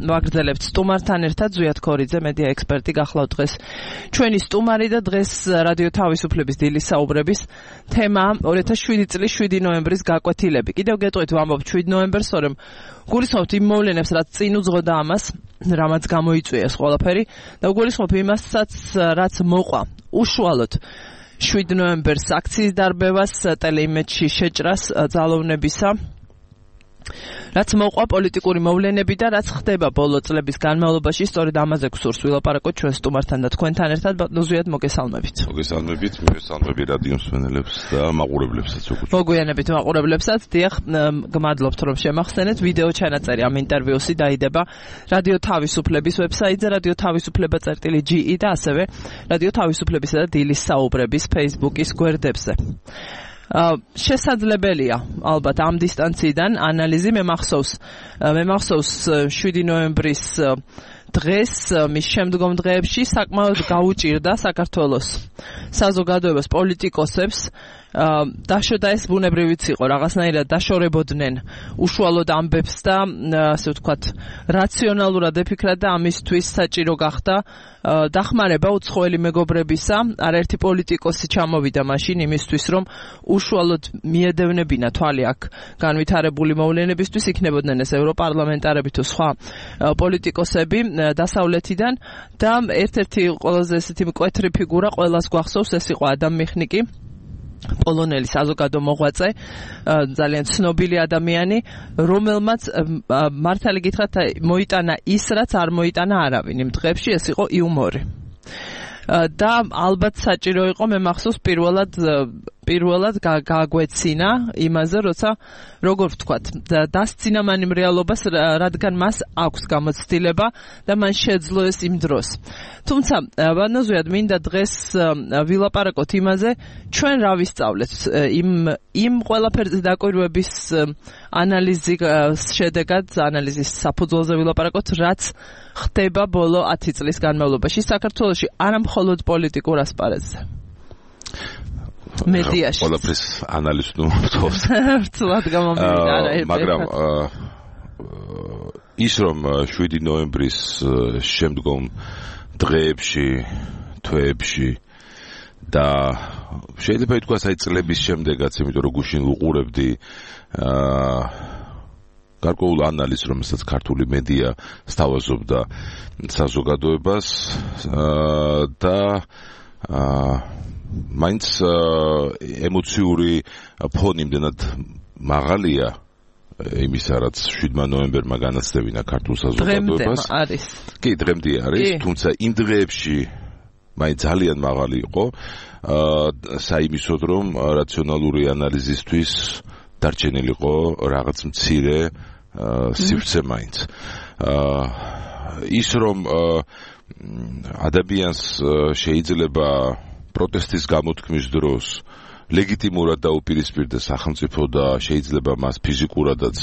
ვაგრძელებთ სტუმართან ერთად ზვიად ქორიძე, მედია ექსპერტი გახლავთ დღეს ჩვენი სტუმარი და დღეს რადიო თავისუფლების დილის საუბრების თემა 2007 წლის 7 ნოემბრის გაკვეთილები. კიდევ გეტყვით ვამბობ 7 ნოემბერს, რომ გულისხმობთ იმ მოვლენებს, რაც წინ უძღოდა ამას, რამაც გამოიწვიეს ყველაფერი და გულისხმობ იმასაც, რაც მოყვა უშუალოდ 7 ნოემბერს აქციის დარბევას, ტელეიმედში შეჭრას ძალოვნებისა, რაც მოყვა პოლიტიკური მოვლენები და რაც ხდება ბოლო წლების განმავლობაში, სწორედ ამაზე გსურს ვილაპარაკოთ ჩვენ სტუმართან და თქვენთან ერთად. ბატონო ზვიად, მოგესალმებით. მოგესალმებით, მივესალმები რადიო მსმენელებს და მაყურებლებსაც უკვე. მოგვიანებით მაყურებლებსაც, დიახ, გმადლობთ რომ შემახსენეთ. ვიდეო ჩანაწერი ამ ინტერვიუსი დაიდება რადიო თავისუფლების ვებსაიტზე, რადიო თავისუფლება.ge და ასევე რადიო თავისუფლებისა და დილის საუბრების Facebook-ის გვერდებზე. შესაძლებელია ალბათ ამ დისტანციიდან ანალიზი. მე მახსოვს 7 ნოემბრის დღეს მის შემდგომ დღეებში საკმაოდ გაუჭირდა საქართველოს საზოგადოებას, პოლიტიკოსებს დაშოდა ეს ბუნებრივიც იყო, რაღაცნაირად დაშორებოდნენ უშუალოდ ამბებს და ასე ვთქვათ რაციონალურად ეფიქრა და ამისთვის საჭირო გახდა დახმარება უცხოელი მეგობრებისა. არაერთი პოლიტიკოსი ჩამოვიდა მაშინ იმისთვის, რომ უშუალოდ მიედევნებინა თვალი აქ განვითარებული მოვლენებისთვის, იქნებოდნენ ეს ევროპარლამენტარები თუ სხვა პოლიტიკოსები დასავლეთიდან და ერთ-ერთი ყველაზე ესეთი მკვეთრი ფიგურა ყველას გვახსოვს, ეს იყო ადამ მიხნიკი, პოლონელი საზოგადო მოღვაწე, ძალიან ცნობილი ადამიანი, რომელმაც მართალი გითხრათ მოიტანა ის, რაც არ მოიტანა არავინ იმ დღეებში, ეს იყო იუმორი. და ალბათ საჭირო იყო, მე მახსოვს პირველად გაგვეცინა იმაზე, როცა როგორ ვთქვათ, დასცინა მან იმ რეალობას, რადგან მას აქვს გამოცდილება და მან შეძლო ეს იმ დროს. თუმცა, ბატონო ზვიად, მინდა დღეს ვილაპარაკოთ იმაზე, ჩვენ რა ვისწავლეთ იმ ყველაფერზე დაკვირვების ანალიზის შედეგად, ანალიზის საფუძველზე ვილაპარაკოთ, რაც ხდება ბოლო 10 წლის განმავლობაში საქართველოში, არა მხოლოდ პოლიტიკურ ასპარეზზე. მედიაში. ყველაფრის ანალიზს ვთხოვს. რთულად გამომივიდა არა ერთ-ერთი. მაგრამ ის რომ 7 ნოემბრის შემდგომ დღეებში, თვეებში და შეიძლება ითქვას აი წლების შემდეგაც, იმიტომ რომ გუშინ ვუყურებდი გარკვეულ ანალიზს, რომელსაც ქართული მედია სთავაზობდა საზოგადოებას და მაინც ემოციური ფონი იმდენად მაღალია იმისა, რაც 7 ნოემბერმა განაცდებინა ქართულ საზოგადოებას. დღემდე არის. კი, დღემდე არის, თუმცა იმ დღეებში მაინც ძალიან მაღალი იყო, საიმისოდ რომ რაციონალური ანალიზისთვის დარჩენილიყო რაღაც მცირე სივრცე მაინც. ის რომ ადამიანს შეიძლება პროტესტის გამოთქმის დროს ლეგიტიმურად დაუპირისპირდეს სახელმწიფო და შეიძლება მას ფიზიკურადაც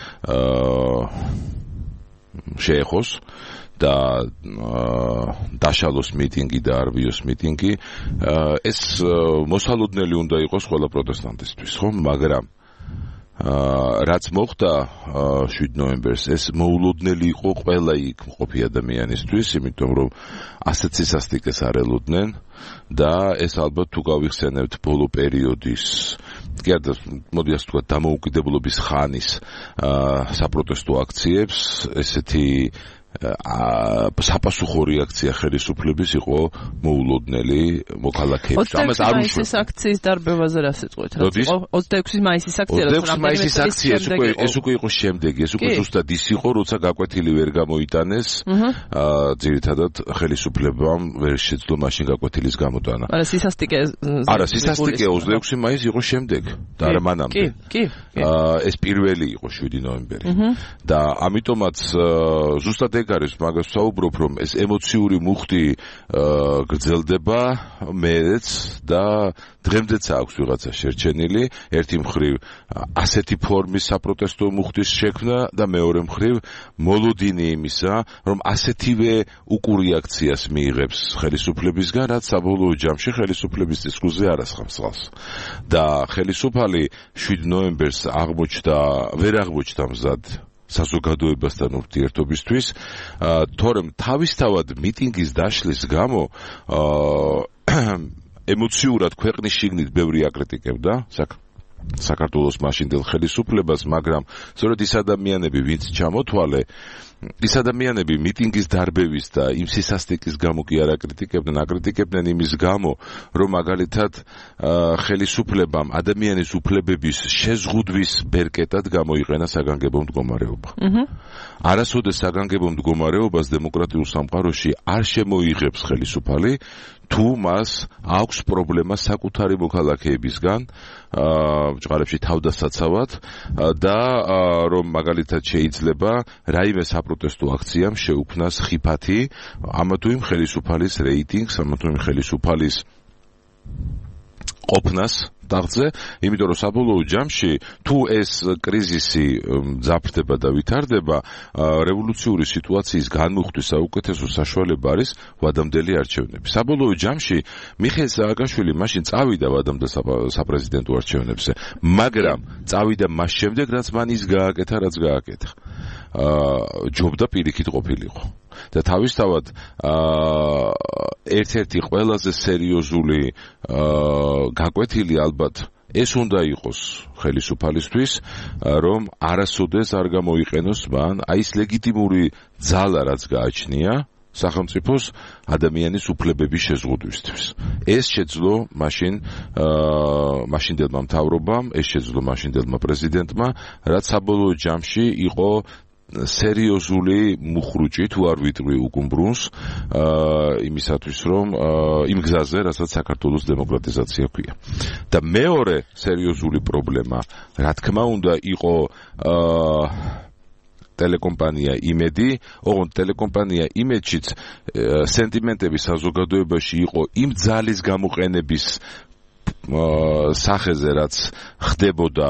შეეხოს და დაშალოს მიტინგი და არ ვიოს მიტინგი, ეს მოსალოდნელი უნდა იყოს ყველა პროტესტანტისთვის, ხო? მაგრამ რაც მოხდა 7 ნოემბერს, ეს მოულოდნელი იყო ყველა იქ მყოფი ადამიანისთვის, იმიტომ რომ ასეთ სისასტიკეს არ ელოდნენ და ეს ალბათ თუ გავიხსენებთ ბოლო პერიოდის, კი არა, მოდი ასე ვთქვათ, დამოუკიდებლობის ხანის საპროტესტო აქციებს, ესეთი საპასუხო რეაქცია ხელისუფლების იყო მოულოდნელი მოქალაქეებს. ამას არ უშვებ. 26 აქციის დარბევაზე რა სიტყვით? 26 მაისის აქცია, 26 მაისის აქცია, ეს უკვე იყო შემდეგი, ეს უკვე ზუსტად ის იყო, როცა გაკვეთილი ვერ გამოიტანეს, ძირითადად ხელისუფლებამ ვერ შეძლო მაშინ გაკვეთილის გამოტანა. არა, სისასტიკე 26 მაისი იყო შემდეგ და არა მანამდე. კი. ეს პირველი იყო 7 ნოემბერი. და ამიტომაც ზუსტად არის მაგას ვსაუბრობ, რომ ეს ემოციური მუხტი გრძელდება მეც და დღემდეც აქვს ვიღაცა შერჩენილი, ერთი მხრივ ასეთი ფორმის საპროტესტო მუხტის შექმნა და მეორე მხრივ მოლოდინი იმისა, რომ ასეთივე უკურიაქციას მიიღებს ხელისუფლებისგან, რაც საბოლოო ჯამში ხელისუფლების დისკურსზე არ ასხამს ხალხს. და ხელისუფალი 7 ნოემბერს ვერ აღმოჩნდა მზად საზოგადოებასთან ურთიერთობისთვის, თორემ თავისთავად მიტინგის დაშლის გამო ემოციურად ქვეყნის შიგნით ბევრი აკრიტიკებდა საქართველოს მაშინდელ ხელისუფლებას, მაგრამ სწორედ ის ადამიანები, ვინც ჩამოთვალე, ის ადამიანები მიტინგის დარბევის და იმ სისასტიკის გამო კი არ აკრიტიკებდნენ იმის გამო, რომ მაგალითად ხელისუფლებამ ადამიანის უფლებების შეზღუდვის ბერკეტად გამოიყენა საგანგებო მდგომარეობა. არასოდეს საგანგებო მდგომარეობას დემოკრატიულ სამყაროში არ შემოიღებს ხელისუფალი, თუ მას აქვს პრობლემა საკუთარი მოქალაქეებისგან ჭყარებში თავდასაცავად და რომ მაგალითად შეიძლება რაიმე საპროტესტო აქციამ შეუქმნას ხიფათი ამა თუ იმ ხელისუფალის რეიტინგს, ამა თუ იმ ხელისუფალის ყოფნას ტახტზე, იმიტომ რომ საბოლოო ჯამში თუ ეს კრიზისი მძაფრდება და ვითარდება, რევოლუციური სიტუაციის განმუხტვის საუკეთესო საშუალება არის ვადამდელი არჩევნები. საბოლოო ჯამში მიხეილ სააკაშვილი მაშინ წავიდა ვადამდელ საპრეზიდენტო არჩევნებზე, მაგრამ წავიდა მას შემდეგ, რაც მან ის გააკეთა, რაც გააკეთა. ჯობდა პირიქით ყოფილიყო. და თავისთავად ერთ-ერთი ყველაზე სერიოზული გაკვეთილი ალბათ ეს უნდა იყოს ხელისუფალისთვის, რომ არასოდეს არ გამოიყენოს მან აი ეს ლეგიტიმური ძალა, რაც გააჩნია სახელმწიფოს ადამიანის უფლებების შეზღუდვისთვის. ეს შეძლო მაშინდელმა მთავრობამ, ეს შეძლო მაშინდელმა პრეზიდენტმა, რაც საბოლოო ჯამში იყო სერიოზული მუხრუჭი თუ არ ვიტყვი უკუმბრუნს იმისათვის რომ იმ გზაზე რასაც საქართველოს დემოკრატიზაცია ქვია. და მეორე სერიოზული პრობლემა რა თქმა უნდა იყო ტელეკომპანია იმედი, ოღონდ ტელეკომპანია იმედშიც სენტიმენტები საზოგადოებაში იყო იმ ძალის გამოყენების სახეზე, რაც ხდებოდა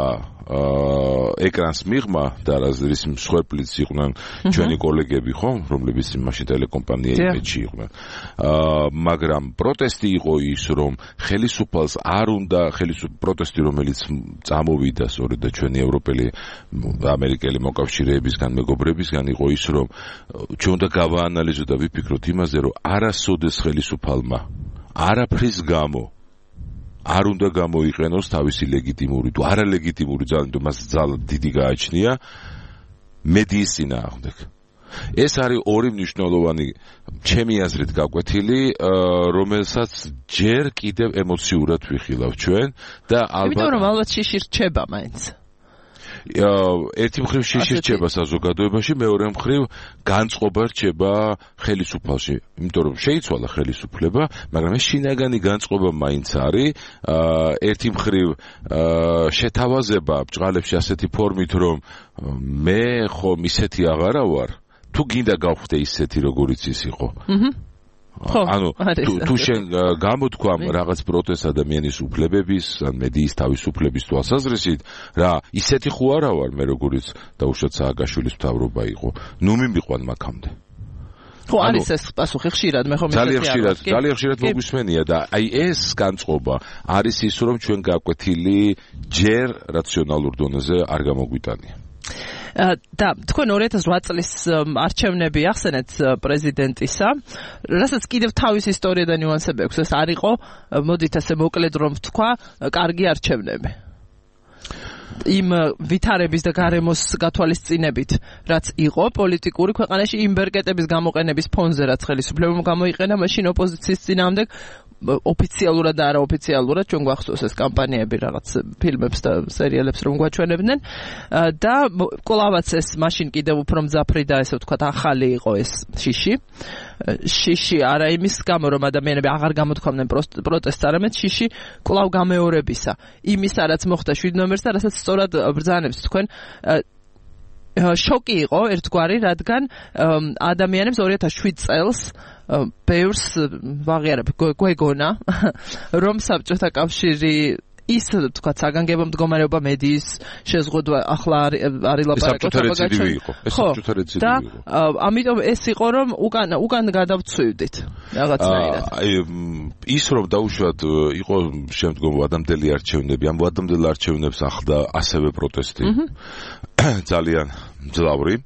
ეკრანს მიღმა და რის მსხვერპლიც იყვნენ ჩვენი კოლეგები, ხო, რომლებიც მაშინ ტელეკომპანია იმედში იყვნენ. მაგრამ პროტესტი იყო ის, რომ ხელისუფალს არ უნდა პროტესტი, რომელიც წამოვიდა სწორედ და ჩვენი ევროპელი ამერიკელი მოკავშირეებისგან, მეგობრებისგან იყო ის, რომ ჩვენ უნდა გავაანალიზოთ და ვიფიქროთ იმაზე, რომ არასოდეს ხელისუფალმა არაფრის გამო არ უნდა გამოიყენოს თავისი ლეგიტიმური თუ არალეგიტიმური ძალა, თუ მას ძალა დიდი გააჩნია მედიის წინააღმდეგ. ეს არის ორი მნიშვნელოვანი ჩემი აზრით გაკვეთილი, რომელსაც ჯერ კიდევ ემოციურად ვიხილავ ჩვენ და ალბათ იმიტომ რომ ალბათ შიში რჩება მაინც. ერთი მხრივ შიში რჩება საზოგადოებაში, მეორე მხრივ განწყობა რჩება ხელისუფალში, იმიტომ რომ შეიცვალა ხელისუფლება, მაგრამ ეს შინაგანი განწყობა მაინც არის, ერთი მხრივ შეთავაზება ბჭყალებში ასეთი ფორმით, რომ მე ხომ ისეთი აღარა ვარ, თუ გინდა გავხდე ისეთი როგორიც ის იყო. ანუ თუ შენ გამოთქვამ რაღაც პროტესტ ადამიანის უფლებების, ან მედიის თავისუფლების თვალსაზრისით, რა ისეთი ხო არა ვარ მე როგორიც დაუშვათ სააკაშვილის მთავრობა იყო. ნუ მიმიყვან მაგამდე. ხო, არის ეს პასუხი ხშირად, მე ხომ ძალიან ხშირად მოგვისმენია და აი ეს განწყობა არის ის, რომ ჩვენ გაკვეთილი ჯერ რაციონალურ დონეზე არ გამოგვიტანია. და თქვენ 2008 წლის არჩევნები ახსენეთ პრეზიდენტისა, რასაც კიდევ თავის ისტორია და ნიუანსები აქვს, ეს არ იყო, მოდით ასე მოკლედ რომ ვთქვა, კარგი არჩევნები. იმ ვითარების და გარემოს გათვალისწინებით, რაც იყო პოლიტიკური ქვეყანაში იმ ბერკეტების გამოყენების ფონზე, რაც ხელისუფლებამ გამოიყენა მაშინ ოპოზიციის წინააღმდეგ, ოფიციალურად და არაოფიციალურად ჩვენ გვახსოვს ეს კამპანიები რაღაც ფილმებს და სერიალებს რომ გვაჩვენებდნენ და კლავაც ეს მაშინ კიდევ უფრო მძაფრი და ესე ვთქვათ ახალი იყო ეს შიში არა იმის გამო რომ ადამიანები აღარ გამოთქვამდნენ პროტესტს, არამედ შიში კლავ გამეორებისა იმისა რაც მოხდა 7 ნოემბერს და რასაც სწორად ბრძანებს თქვენ შოკი იყო ერთგვარი, რადგან ადამიანებს 2007 წელს ბევრს ვაღიარებ გვეგონა რომ საბჭოთა კავშირი ის თქვა საგანგებო მდგომარეობა მედიის შეზღუდვა ახლა არის ლაპარაკობს და ამიტომ ეს იყო რომ უკან გადავცვივდით რაღაცნაირად ის რომ დაუშვათ იყო შემდგომ ვადამდელი არჩევნები ამ ვადამდელ არჩევნებს ახლდა ასევე პროტესტი ძალიან მძლავრი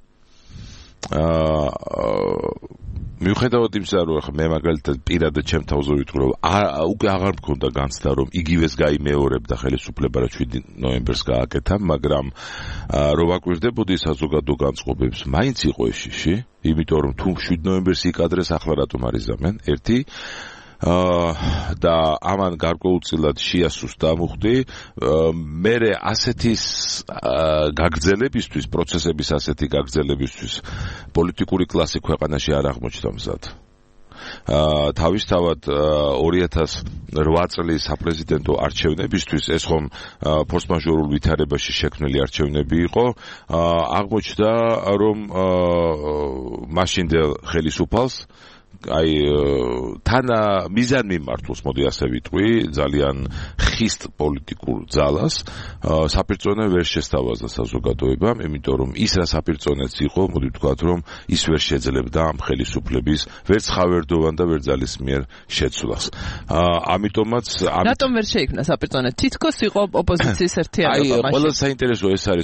მიუხედავად იმისა რომ მე მაგალითად პირადად ჩემ თავზე ვიტყვი რომ უკვე აღარ მქონდა განცდა რომ იგივეს გაიმეორებდა ხელისუფლება რა 7 ნოემბერს გააკეთა მაგრამ რომ ვაკვირდებოდი საზოგადო განწყობებს მაინც იყო ეს შიში იმიტომ რომ თუ 7 ნოემბერს იკადრეს ახლა რატომ არიზამენ ერთი და ამან გარკვეულწილად შეასუსტა დამუხდი მე ასეთი გაგრძელებისთვის პროცესების ასეთი გაგრძელებისთვის პოლიტიკური კლასი ქვეყანაში არ აღმოჩნდა მზად თავისთავად 2008 წლის საპრეზიდენტო არჩევნებისთვის ეს ხომ ფორსმაჟორულ ვითარებაში შექმნილი არჩევნები იყო აღმოჩნდა რომ მაშინდელ ხელისუფალს აი თანა მიზან მიმართულს მოდი ასე ვიტყვი ძალიან ხისტ პოლიტიკურ ძალას საპირწონე ვერ შესთავაზა საზოგადოებამ იმიტომ რომ ის რა საპირწონეც იყო მოდი ვთქვათ რომ ის ვერ შეძლებდა ამ ხელისუფლების ვერც ხავერდოვან და ვერ ძალის მიერ შეცვლას ამიტომაც რატომ ვერ შეიქმნა საპირწონე თითქოს იყო ოპოზიციის ერთიანობა აი ყველა საინტერესო ეს არის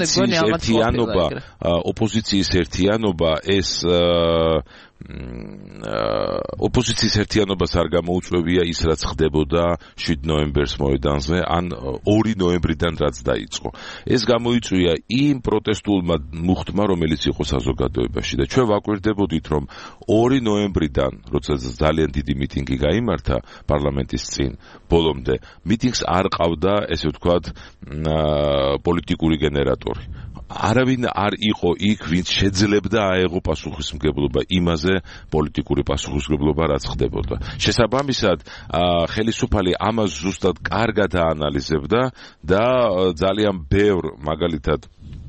ოპოზიციის ერთიანობა ეს ოპოზიციის ერთიანობას არ გამოუწვევია ის რაც ხდებოდა 7 ნოემბერს მოედანზე ან 2 ნოემბრიდან რაც დაიწყო ეს გამოიწვია იმ პროტესტულმა მუხტმა რომელიც იყო საზოგადოებაში და ჩვენ ვაკვირდებოდით რომ 2 ნოემბრიდან როცა ძალიან დიდი მიტინგი გაიმართა პარლამენტის წინ ბოლომდე მიტინგს არ ყავდა ესე ვთქვათ პოლიტიკური გენერატორი არავინ არ იყო იქ ვინც შეძლებდა აეღო პასუხისმგებლობა იმაზე პოლიტიკური პასუხისმგებლობა რაც ხდებოდა შესაბამისად ხელისუფალი ამას ზუსტად კარგად აანალიზებდა და ძალიან ბევრ მაგალითად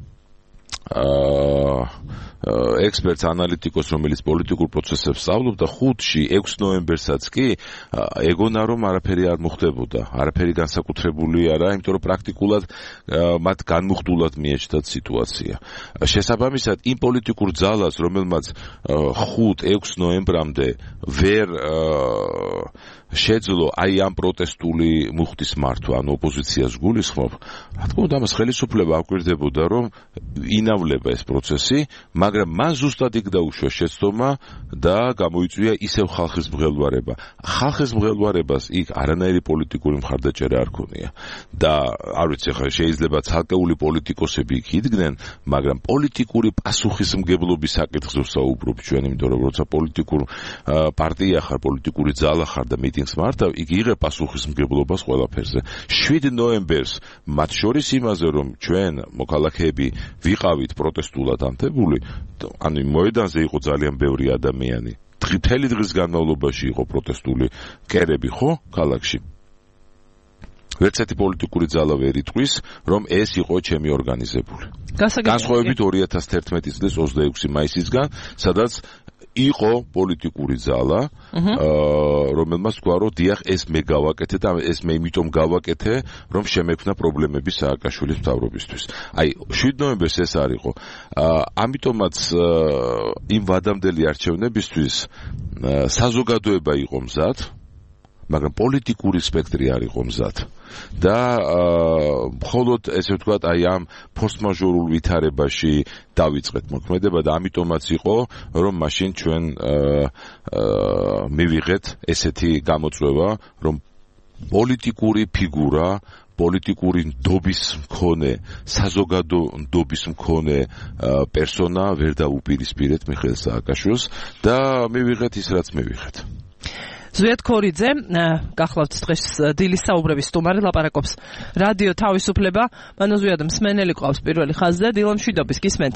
ექსპერტს ანალიტიკოს რომელიც პოლიტიკურ პროცესებს სწავლობდა 5-ში 6 ნოემბერსაც კი ეგონა რომ არაფერი არ მოხდებოდა არაფერი განსაკუთრებული არა იმიტომ რომ პრაქტიკულად მათ განმუხტულად მიეჭდათ სიტუაცია შესაბამისად იმ პოლიტიკურ ძალას რომელმაც 5-6 ნოემბრამდე ვერ შეძლო აი ამ პროტესტული მუხტის მართვა ან ოპოზიციას გულისხმობ რა თქმა უნდა ამას ხელისუფლება აკვირდებოდა რომ ინავლება ეს პროცესი მაგრამ მან ზუსტად იქ დაუშვა შეცდომა და გამოიწვია ისევ ხალხის მღელვარება ხალხის მღელვარებას იქ არანაირი პოლიტიკური მხარდაჭერა არ ქონია და არ ვიცი ხა შეიძლება ცალკეული პოლიტიკოსები იქ იდგნენ მაგრამ პოლიტიკური პასუხისმგებლობის საკითხს ვსაუბრობ ჩვენ იმიტომ რომ როცა პოლიტიკურ პარტია ხარ პოლიტიკური ძალა ხარ და მიტინგს მართავ იქ იღებ პასუხისმგებლობას ყველაფერზე 7 ნოემბერს მათ შორის იმაზე რომ ჩვენ მოქალაქეები ვიყავით პროტესტულად ანთებული ანუ მოედანზე იყო ძალიან ბევრი ადამიანი მთელი დღის განმავლობაში იყო პროტესტული კერები ხო ქალაქში ვერცერთი პოლიტიკური ძალა ვერ იტყვის რომ ეს იყო ჩემი ორგანიზებული განსხვავებით 2011 წლის 26 მაისისგან სადაც იყო პოლიტიკური ძალა რომელმაც თქვა რომ დიახ ეს მე გავაკეთე და ეს მე იმიტომ გავაკეთე რომ შემექმნა პრობლემები სააკაშვილის მთავრობისთვის აი 7 ნოემბერს ეს არ იყო ამიტომაც იმ ვადამდელი არჩევნებისთვის საზოგადოება იყო მზად მაგრამ პოლიტიკური სპექტრი არ იყო მზად და მხოლოდ ესე ვთქვათ აი ამ ფორსმაჟორულ ვითარებაში დავიწყეთ მოქმედება და ამიტომაც იყო რომ მაშინ ჩვენ მივიღეთ ესეთი გამოწვევა რომ პოლიტიკური ფიგურა პოლიტიკური ნდობის მქონე საზოგადო ნდობის მქონე პერსონა ვერ დაუპირისპირეთ მიხეილ სააკაშვილს და მივიღეთ ის რაც მივიღეთ ზვიად ქორიძე გახლავთ დღეს დილის საუბრების სტუმარი ლაპარაკობს რადიო თავისუფლება მანო ზვიად მსმენელი ყავს პირველი ხაზზე დილამ შვიდობის გისმენთ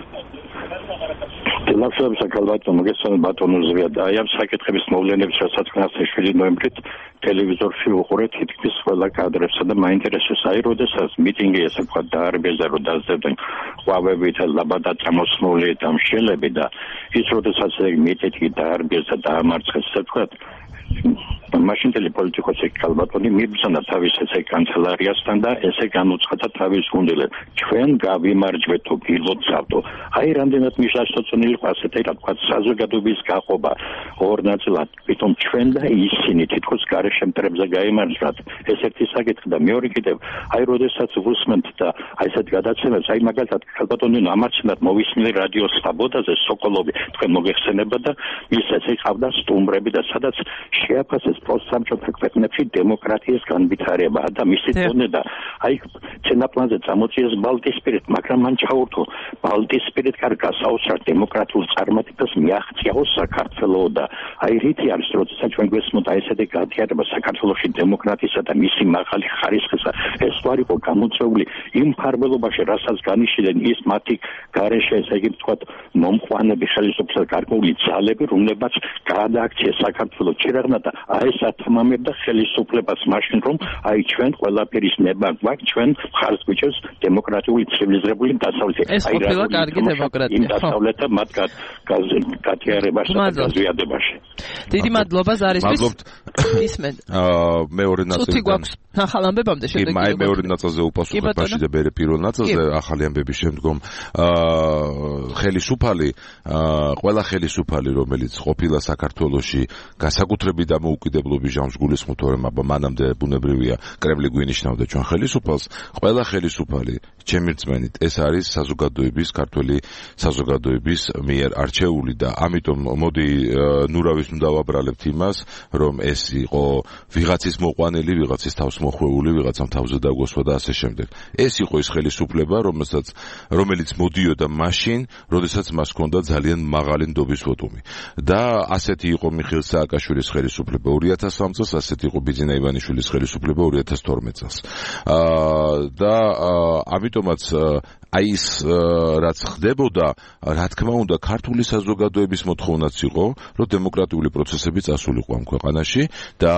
ლაფშებს აკალბატო მოგესალმებით ბატონო ზვიად აი ამ საკითხების მოვლენების რასაც ხნას 7 ნოემბრით ტელევიზორში უყურეთ თითქმის ყველა კადრებსა და მაინტერესებს აი როდესაც მიტინგი ესე ვთქვათ დაარბიეს და რომ დაძებდნენ ყვავებით ლაბადა წამოსმული დამშელები და ის როდესაც მიტინგი დაარბიეს და დაამარცხეს ესე ვთქვათ მაშინდელი პოლიტიკოსი ქალბატონი მიბრძანა თავის ესე კანცელარიასთან და ესე განუცხადა თავის გუნდელებს ჩვენ გავიმარჯვეთო გილოცავდო აი რამდენად მიშაშტოცონილი ყასეთი რა თქვა საზოგადოების გაყობა ორ ნაწილად თვითონ ჩვენ და ისინი თითქოს გარეშე მტრებზე გაიმარჯვათ ეს ერთი საკითხი და მეორე კიდევ აი როდესაც ვუსმენთ და აი ესეთ გადაცემებს აი მაგალითად ქალბატონი ამარჩნდათ მოვისმინე რადიო სვაბოდაზე სოკოლოვი თქვენ მოგეხსენება და ის ესე ყავდა სტუმრები და სადაც შეაფასეს სამშობლო ქვეყნებში დემოკრატიის განვითარება და მისი დონე და აი ცენაპლანზე წამოწიეს ბალტიისპირეთ მაგრამ მან ჩაურთო ბალტიისპირეთ კარგას აუსრა დემოკრატიულ წარმატებას მიაღწიაო საქართველოს და აი რითი არის როდესაც ჩვენ გვესმოთ აი ესეთი განვითარება საქართველოში დემოკრატიისა და მისი მაღალი ხარისხისა ეს ვარ იყო გამოწვეული იმ ფარველობაში რასაც განიშნნენ ის მათი გარეშე ესე იგი ვთქვათ მომყვანები ხელისუფლების გარკვეული ძალები რომლებაც გაადაქციეს საქართველოს ჩირაღნა და აი ათმამებდა ხელისუფლებას მაშინ რომ აი ჩვენ ყველაფერის ნება გვაქვს ჩვენ მხარს გვიჭერს დემოკრატიული ცივილიზებული დასავლეთი აი რა კარგი დემოკრატია იმ დასავლეთ და მათ გათიარებაში და გაზვიადებაში დიდი მადლობა ზარისთვის ისმენ მეორე ნაწილი ცუდი გვაქვს ახალ ამბებამდე შემდეგ კი მეორე ნაწილზე უპასუხებ ბაში და მე პირველ ნაწილზე ახალი ამბების შემდგომ ხელისუფალი ყველა ხელისუფალი რომელიც ყოფილა საქართველოში განსაკუთრებით დამოუკიდებლობის ჟამს გულისხმობ თორემ მანამდე ბუნებრივია კრემლი გვინიშნავდა ჩვენ ხელისუფალს ყველა ხელისუფალი ჩემი რწმენით ეს არის საზოგადოების ქართველი საზოგადოების მიერ არჩეული და ამიტომ მოდი ნურავის უნდა ვაბრალებთ იმას რომ ეს იყო ვიღაცის მოყვანილი ვიღაცის თავს მოხვეული ვიღაცამ თავზე დაგოსვა და ასე შემდეგ ეს იყო ის ხელისუფლება რომელიც მოდიოდა მაშინ როდესაც მას ჰქონდა ძალიან მაღალი ნდობის ვოტუმი და ასეთი იყო მიხეილ სააკაშვილის ხელისუფლება 2003 წელს ასეთი იყო ბიძინა ივანიშვილის ხელისუფლება 2012 წელს და ამიტომაც აი ის რაც ხდებოდა რა თქმა უნდა ქართული საზოგადოების მოთხოვნაც იყო რომ დემოკრატიული პროცესები წასულიყო ამ ქვეყანაში და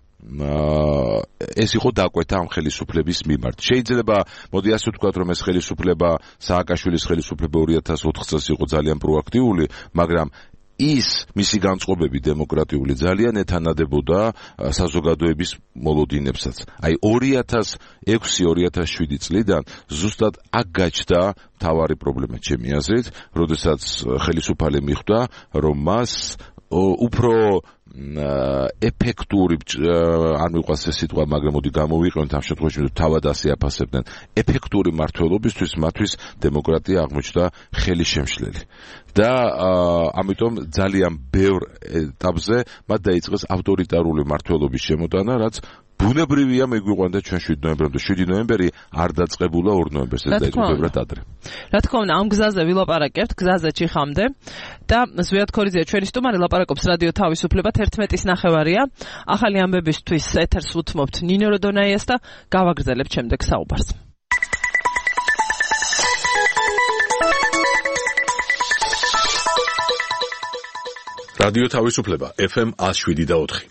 ეს იყო დაკვეთა ამ ხელისუფლების მიმართ. შეიძლება მოდი ასე ვთქვათ რომ ეს ხელისუფლება სააკაშვილის ხელისუფლება 2004 წელს იყო ძალიან პროაქტიული, მაგრამ ის მისი განწყობები დემოკრატიული ძალიან ეთანადებოდა საზოგადოების მოლოდინებსაც. აი 2006-2007 წლიდან ზუსტად აქ გაჩნდა მთავარი პრობლემა ჩემი აზრით, როდესაც ხელისუფალი მიხვდა რომ მას უფრო ეფექტური არ მიყვარს ეს სიტყვა, მაგრამ მოდი გამოვიყენოთ ამ შემთხვევაში, რომ თავად ასე აფასებდნენ. ეფექტური მმართველობისთვის მათთვის დემოკრატია აღმოჩნდა ხელისშემშლელი. და ამიტომ ძალიან ბევრ ეტაპზე მათ დაიწყეს ავტორიტარული მმართველობის შემოტანა, რაც ბუნებრივია მეგვიყვანდა ჩვენ 7 ნოემბრამდე. 7 ნოემბერი არ დაწყებულა 2 ნოემბერს, ეს დაიწყო ბევრად ადრე. რა თქმა უნდა, ამ გზაზე ვილაპარაკებთ, გზაზე ჩიხამდე და ზვიად ქორიძე ჩვენი სტუმარი ლაპარაკობს რადიო თავისუფლება 11:09. ახალი ამბებისთვის ეთერს უთმობთ ნინო როდონაიას და გავაგრძელებთ შემდეგ საუბარს. რადიო თავისუფლება FM 107.4.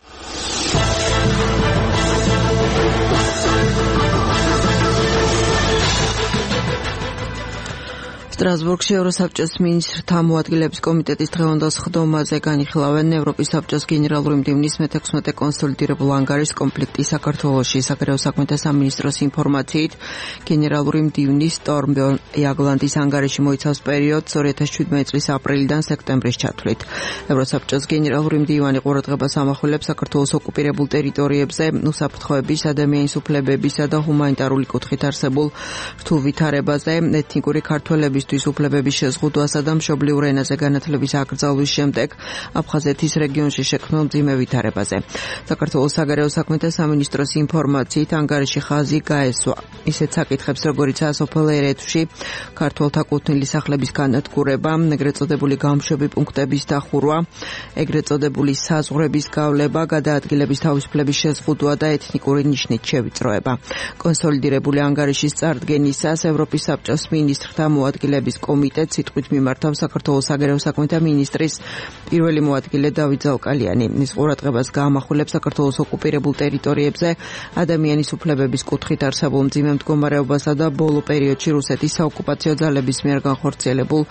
სტრასბურგში ევროსაბჭოს მინისტრთა მოადგილეობის კომიტეტის დღევანდელ სხდომაზე განიხილავენ ევროპის საბჭოს გენერალური მდივნის მე-16 კონსოლიდირებულ ანგარიშს კონფლიქტი საქართველოში. საგარეო საქმეთა სამინისტროს ინფორმაციით, გენერალური მდივნის სტორმბერნ იაგლანდის ანგარიში მოიცავს პერიოდს 2017 წლის აპრილიდან სექტემბრის ჩათვლით. ევროსაბჭოს გენერალური მდივანი ყურადღებას ამახვილებს საქართველოს ოკუპირებულ ტერიტორიებზე უსაფრთხოების, ადამიანის უფლებებისა და ჰუმანიტარული კუთხით არსებულ რთულ ვითარებაზე, ეთნიკური ქართველების უფლებების შეზღუდვასა და მშობლიურ ენაზე განათლების აკრძალვის შემდეგ აფხაზეთის რეგიონში შექმნილ მძიმე ვითარებაზე. საქართველოს საგარეო საქმეთა სამინისტროს ინფორმაციით, ანგარიში ხაზი გაესვა ისეთ საკითხებს, როგორიცაა სოფელ ერეთში ქართველთა კუთვნილი სახლების განადგურება, ეგრეთ წოდებული გამშვები პუნქტების დახურვა, ეგრეთ წოდებული საზღვრების გავლება, გადაადგილების თავისუფლების შეზღუდვა და ეთნიკური ნიშნით შევიწროება. კონსოლიდირებული ანგარიშის წარდგენისას ევროპის საბჭოს მინისტრთა მოადგილეობის კომიტეტს სიტყვით მიმართავ საქართველოს საგარეო საქმეთა მინისტრის პირველი მოადგილე დავით ზალკალიანი. ის ყურადღებას გაამახვილებს საქართველოს ოკუპირებულ ტერიტორიებზე ადამიანის უფლებების კუთხით არსებულ მძიმე მდგომარეობასა და ბოლო პერიოდში რუსეთის საოკუპაციო ძალების მიერ განხორციელებულ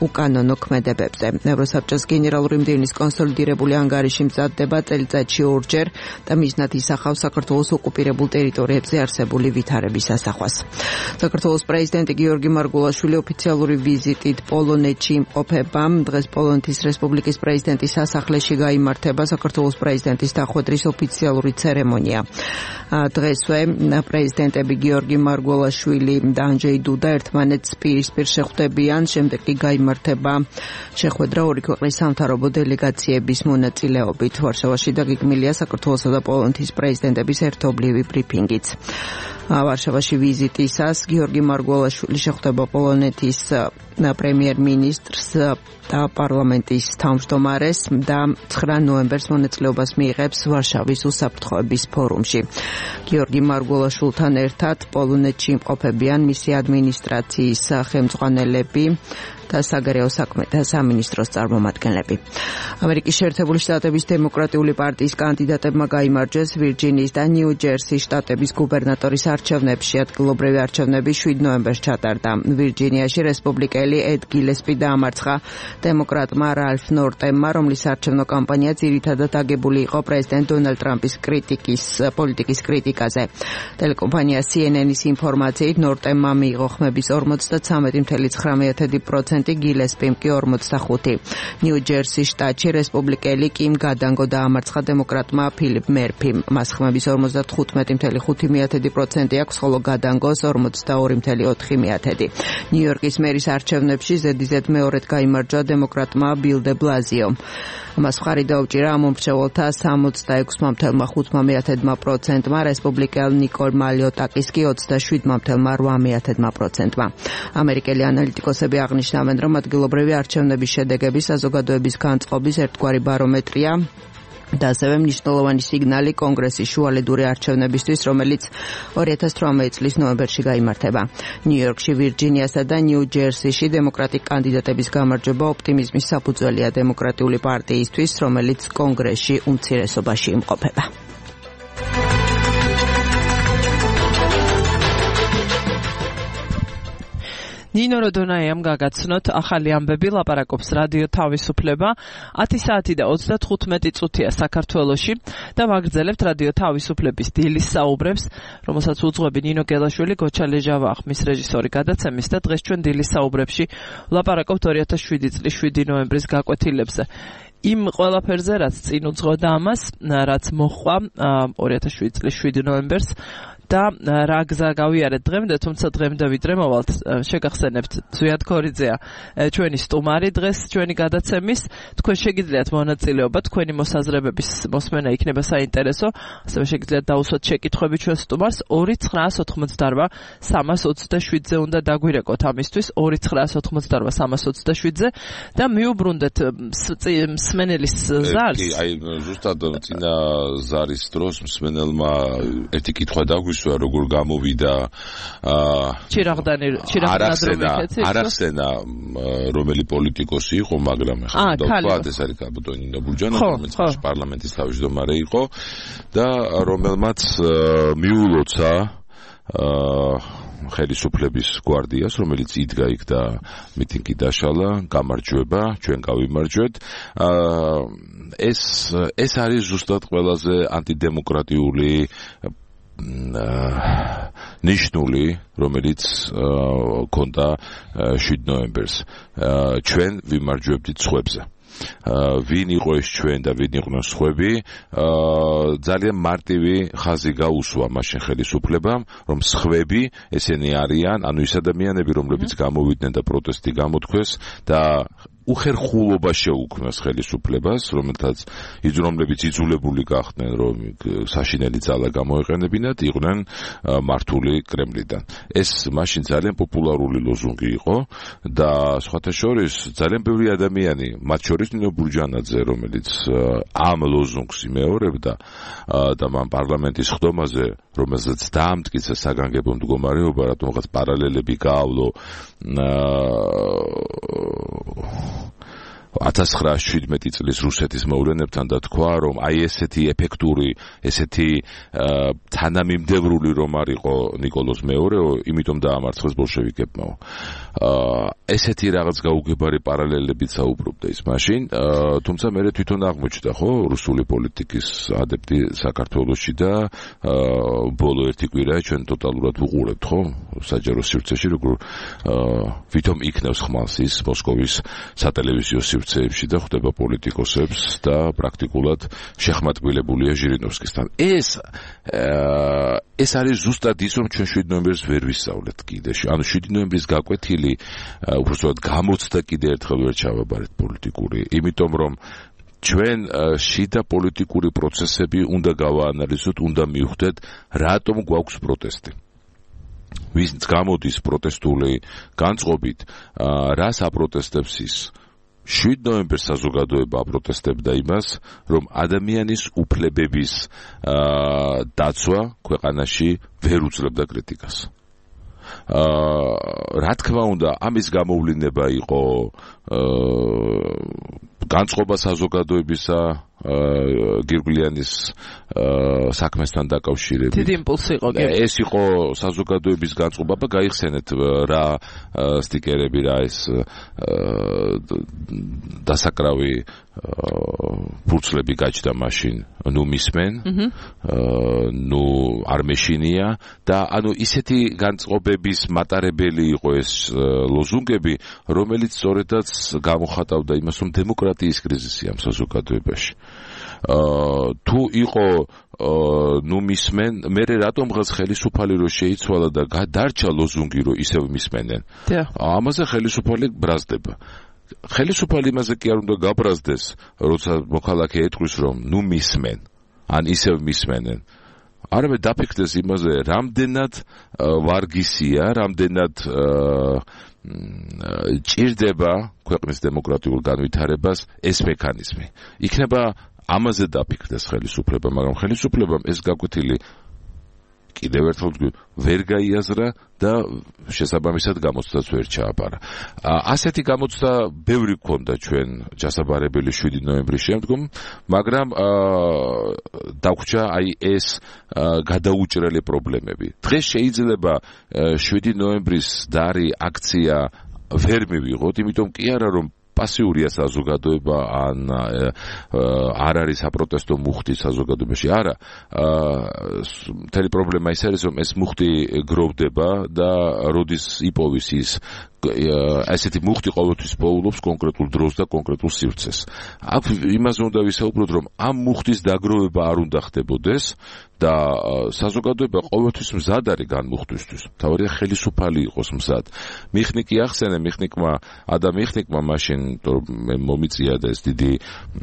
უკანონო ქმედებებზე. ევროსაბჭოს გენერალური მდივნის კონსოლიდირებული ანგარიში მზადდება წელიწადში ორჯერ და მიზნად ისახავს საქართველოს ოკუპირებულ ტერიტორიებზე არსებული ვითარების ასახვას. საქართველოს პრეზიდენტი გიორგი მარგულაშვილი ოფიციალური ვიზიტით პოლონეთში იმყოფება. დღეს პოლონეთის რესპუბლიკის პრეზიდენტის სასახლეში გაიმართება საქართველოს პრეზიდენტის დახვედრის ოფიციალური ცერემონია. დღესვე პრეზიდენტები გიორგი მარგულაშვილი და ანჯეი დუდა ერთმანეთს პირისპირ შეხვდებიან, შემდეგ კი გაიმართება შეხვედრა ორი ქვეყნის სამთავრობო დელეგაციების მონაწილეობით. ვარშავაში დაგეგმილია საქართველოსა და პოლონეთის პრეზიდენტების ერთობლივი ბრიფინგიც. ვარშავაში ვიზიტისას გიორგი მარგულაშვილი შეხვდება პოლონეთის პრემიერ-მინისტრს და პარლამენტის თავმჯდომარეს და 9 ნოემბერს მონაწილეობას მიიღებს ვარშავის უსაფრთხოების ფორუმში. გიორგი მარგულაშვილთან ერთად პოლონეთში იმყოფებიან მისი ადმინისტრაციის ხელმძღვანელები და საგარეო საქმეთა სამინისტროს წარმომადგენლები. ამერიკის შეერთებული შტატების დემოკრატიული პარტიის კანდიდატებმა გაიმარჯვეს ვირჯინიის და ნიუ-ჯერსის შტატების გუბერნატორის არჩევნებში. ადგილობრივი არჩევნები 7 ნოემბერს ჩატარდა. ვირჯინიაში რესპუბლიკელი ედ გილესპი დაამარცხა დემოკრატმა რალფ ნორტემმა, რომლის არჩევნო კამპანია ძირითადად აგებული იყო პრეზიდენტ დონალდ ტრამპის პოლიტიკის კრიტიკაზე. ტელეკომპანია CNN-ის ინფორმაციით ნორტემმა მიიღო ხმების 53.9%, გილესპიმ კი 45. ნიუ-ჯერსის შტატში რესპუბლიკელი კიმ გადანგო დაამარცხა დემოკრატმა ფილიპ მერფიმ. მას ხმების 55.5% აქვს, ხოლო გადანგოს 42.4%. ნიუ-იორკის მერის არჩევნებში ზედიზედ მეორედ გაიმარჯვა დემოკრატმა ბილ დე ბლაზიომ. მას მხარი დაუჭირა ამომრჩეველთა 66.5%-მა, რესპუბლიკელ ნიკოლ მალიოტაკის კი 27.8%-მა. ამერიკელი ანალიტიკოსები აღნიშნავენ, რომ ადგილობრივი არჩევნების შედეგები საზოგადოების განწყობის ერთგვარი ბარომეტრია და ასევე მნიშვნელოვანი სიგნალი კონგრესის შუალედური არჩევნებისთვის, რომელიც 2018 წლის ნოემბერში გაიმართება. ნიუ-იორკში, ვირჯინიასა და ნიუ-ჯერსიში დემოკრატიკ კანდიდატების გამარჯვება ოპტიმიზმის საფუძველია დემოკრატიული პარტიისთვის, რომელიც კონგრესში უმცირესობაში იმყოფება. ნინო როდონაიამ გაგაცნოთ ახალი ამბები, ლაპარაკობს რადიო თავისუფლება. 10 საათი და 35 წუთია საქართველოში და ვაგრძელებთ რადიო თავისუფლების დილის საუბრებს, რომელსაც უძღვები ნინო გელაშვილი, გოჩა ლეჟავა ახმის რეჟისორი გადაცემის და დღეს ჩვენ დილის საუბრებში ლაპარაკობთ 2007 წლის 7 ნოემბრის გაკვეთილებზე. იმ ყველაფერზე, რაც წინ უძღვოდა ამას, რაც მოხდა 2007 წლის 7 ნოემბერს და რა გზა გავიარეთ დღემდე, თუმცა დღემდე ვიდრე მოვალთ, შეგახსენებთ, ზვიად ქორიძეა ჩვენი სტუმარი დღეს ჩვენი გადაცემის. თქვენ შეგიძლიათ მონაწილეობა, თქვენი მოსაზრებების მოსმენა იქნება საინტერესო, ასევე შეგიძლიათ დაუსვათ შეკითხვები ჩვენ სტუმარს. 2988327-ზე უნდა დაგვირეკოთ ამისთვის, 2988327-ზე და მიუბრუნდეთ მსმენელის ზარს. აი, ზუსტად წინა ზარის დროს მსმენელმა ერთი კითხვა დაგვისვა, როგორ გამოვიდა არახსენა რომელი პოლიტიკოსი იყო, მაგრამ ახლა დავთვალეთ, ეს არის კაბუტო ნინო ბურჯანა, რომელიც პარლამენტის თავმჯდომარე იყო და რომელმაც მიულოცა ხელისუფლების გვარდიას, რომელიც იდგა იქ და მიტინგი დაშალა, გამარჯვება, ჩვენ გავიმარჯვეთ. ეს არის ზუსტად ყველაზე ანტიდემოკრატიული ნიშნული, რომელიც ქონდა 7 ნოემბერს. ჩვენ ვიმარჯვებდით სხვებზე. ვინ იყო ეს ჩვენ და ვინ იყვნენ სხვები, ძალიან მარტივი ხაზი გაუსვა მაშინ ხელისუფლებამ, რომ სხვები ესენი არიან, ანუ ის ადამიანები, რომლებიც გამოვიდნენ და პროტესტი გამოთქვეს და უხერხულობა შეუქმნას ხელისუფლებას, რომლებიც იძულებული გახდნენ, რომ საშინელი ძალა გამოეყენებინათ, იყვნენ მართული კრემლიდან. ეს მაშინ ძალიან პოპულარული ლოზუნგი იყო და სხვათა შორის ძალიან ბევრი ადამიანი, მათ შორის ნინო ბურჯანაძე, რომელიც ამ ლოზუნგს იმეორებდა და მან პარლამენტის ხდომაზე, რომელზეც დაამტკიცა საგანგებო მდგომარეობა, რატომღაც პარალელები გაავლო 1917 წლის რუსეთის მოვლენებთან და თქვა, რომ აი ესეთი ეფექტური, ესეთი თანამიმდევრული რომ არ იყო ნიკოლოზ მეორეო, იმიტომ დაამარცხეს ბოლშევიკებმა. ესეთი რაღაც გაუგებარი პარალელებიც საუბრობდა ის მაშინ, თუმცა მე თვითონ აღმოჩნდა, ხო, რუსული პოლიტიკის ადეპტი საქართველოში და ბოლო ერთი კვირა ჩვენ ტოტალურად ვუყურებთ, ხო, საჯარო სივრცეში, როგორ ვითომ იქნევს ხმალს ის მოსკოვის სატელევიზიო სივრცეებში და ხვდება პოლიტიკოსებს და პრაქტიკულად შეხმატკბილებულია ჟირინოვსკისთან. ეს არის ზუსტად ის, რომ ჩვენ 7 ნოემბერს ვერ ვისწავლეთ კიდე. ანუ 7 ნოემბრის გაკვეთილი უბრალოდ გამოცდა კიდე ერთხელ ვერ ჩავაბარეთ პოლიტიკური, იმიტომ რომ ჩვენ შიდა პოლიტიკური პროცესები უნდა გავაანალიზოთ, უნდა მივხვდეთ, რატომ გვაქვს პროტესტი. ვინც გამოდის პროტესტული განწყობით, რას აპროტესტებს ის? 7 ნოემბერს საზოგადოება აპროტესტებდა იმას, რომ ადამიანის უფლებების დაცვა ქვეყანაში ვერ უძლებდა კრიტიკას. რა თქმა უნდა, ამის გამოვლენა იყო განწყობა საზოგადოებისა გირგვლიანის საქმესთან დაკავშირებით. დიდი იმპულსი იყო. ეს იყო საზოგადოების განწყობა, გაიხსენეთ რა სტიკერები, რა ეს დასაკრავი ფურცლები გაჩნდა მაშინ, ნუ მისმენ, ნუ არ მეშინია და ანუ ისეთი განწყობების მატარებელი იყო ეს ლოზუნგები, რომელიც სწორედაც გამოხატავდა იმას, რომ დემოკრატიის კრიზისია ამ საზოგადოებაში. თუ იყო ნუ მისმენ, მე რატომღაც ხელისუფალი რო შეიცვალა და დარჩა ლოზუნგი რო ისევ მისმენენ. ამაზე ხელისუფალი ბრაზდება. ხელისუფალი იმაზე კი არ უნდა გაბრაზდეს, როცა მოქალაქე ეთქვის, რომ ნუ მისმენ, ან ისევ მისმენენ. არამედ დაფიქრდეს იმაზე, რამდენად ვარგისია, რამდენად ჭირდება ქვეყნის დემოკრატიულ განვითარებას ეს მექანიზმი. იქნება ამაზე დაფიქრდეს ხელისუფლება, მაგრამ ხელისუფლებამ ეს გაკვეთილი კიდევ ერთხელ ვერ გაიაზრა და შესაბამისად გამოცდაც ვერ ჩააბარა. ასეთი გამოცდა ბევრი გქონდა ჩვენ ჯასაბარებელი 7 ნოემბრის შემდგომ, მაგრამ დაგვრჩა აი ეს გადაუჭრელი პრობლემები. დღეს შეიძლება 7 ნოემბრის დარი აქცია ვერ მივიღოთ, იმიტომ კი არა რომ პასიურია საზოგადოება ან არ არის საპროტესტო მუხტი საზოგადოებაში. არა, მთელი პრობლემა ის არის, რომ ეს მუხტი გროვდება და როდის იპოვის ის ასეთი მუხტი ყოველთვის პოულობს კონკრეტულ დროს და კონკრეტულ სივრცეს. აქ იმაზე უნდა ვისაუბროთ, რომ ამ მუხტის დაგროვება არ უნდა ხდებოდეს და საზოგადოება ყოველთვის მზად არის განმუხტვისთვის. თავარია ხელისუფალი იყოს მზად. მიხნიკი ახსენე, მიხნიკმა მაშინ მომიწია და ეს დიდი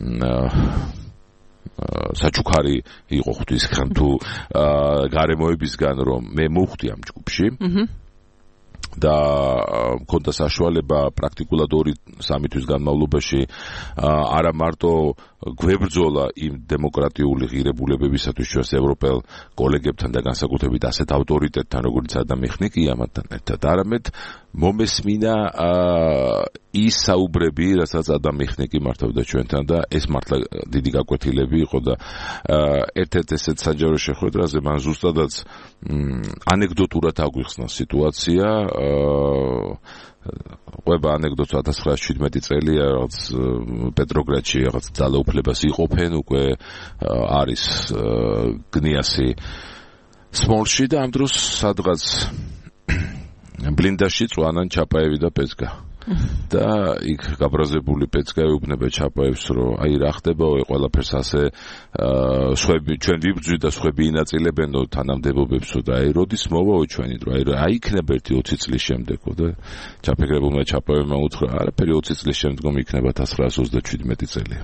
საჩუქარი იყო ღვთისგან თუ გარემოებისგან, რომ მე მოვხვდი ამ ჯგუფში. და მქონდა საშუალება პრაქტიკულად 2-3 თვის განმავლობაში არა მარტო გვებრძოლა იმ დემოკრატიული ღირებულებებისათვის ჩვენს ევროპელ კოლეგებთან და განსაკუთრებით ასეთ ავტორიტეტთან, როგორც ადამ მიხნიკია მათთან ერთად, არამედ მომესმინა ის საუბრები, რასაც ადამ მიხნიკი მართავდა ჩვენთან და ეს მართლა დიდი გაკვეთილები იყო და ერთ-ერთ ესეთ საჯარო შეხვედრაზე მან ზუსტადაც ანეკდოტურად აგვიხსნა სიტუაცია. ყვება ანეკდოტა 1917 წელია, რაღაც პეტროგრადში რაღაც ძალაუფლებას იყოფენ, უკვე არის გნიასი სმოლში და ამ დროს სადღაც ბლინდაში წვანან ჩაპაევი და პეცკა. და იქ გაბრაზებული პეცკა ეუბნება ჩაპაევს, რომ აი რა ხდებაო, ყველაფერს ასე სხვები ჩვენ ვიბრძვით და სხვები ინაწილებენო თანამდებობებსო და აი როდის მოვაო ჩვენი დრო, აი იქნება ერთი 20 წლის შემდეგო და ჩაფიქრებულმა ჩაპაევმა უთხრა, არაფერი 20 წლის შემდგომ იქნება 1927 წელია.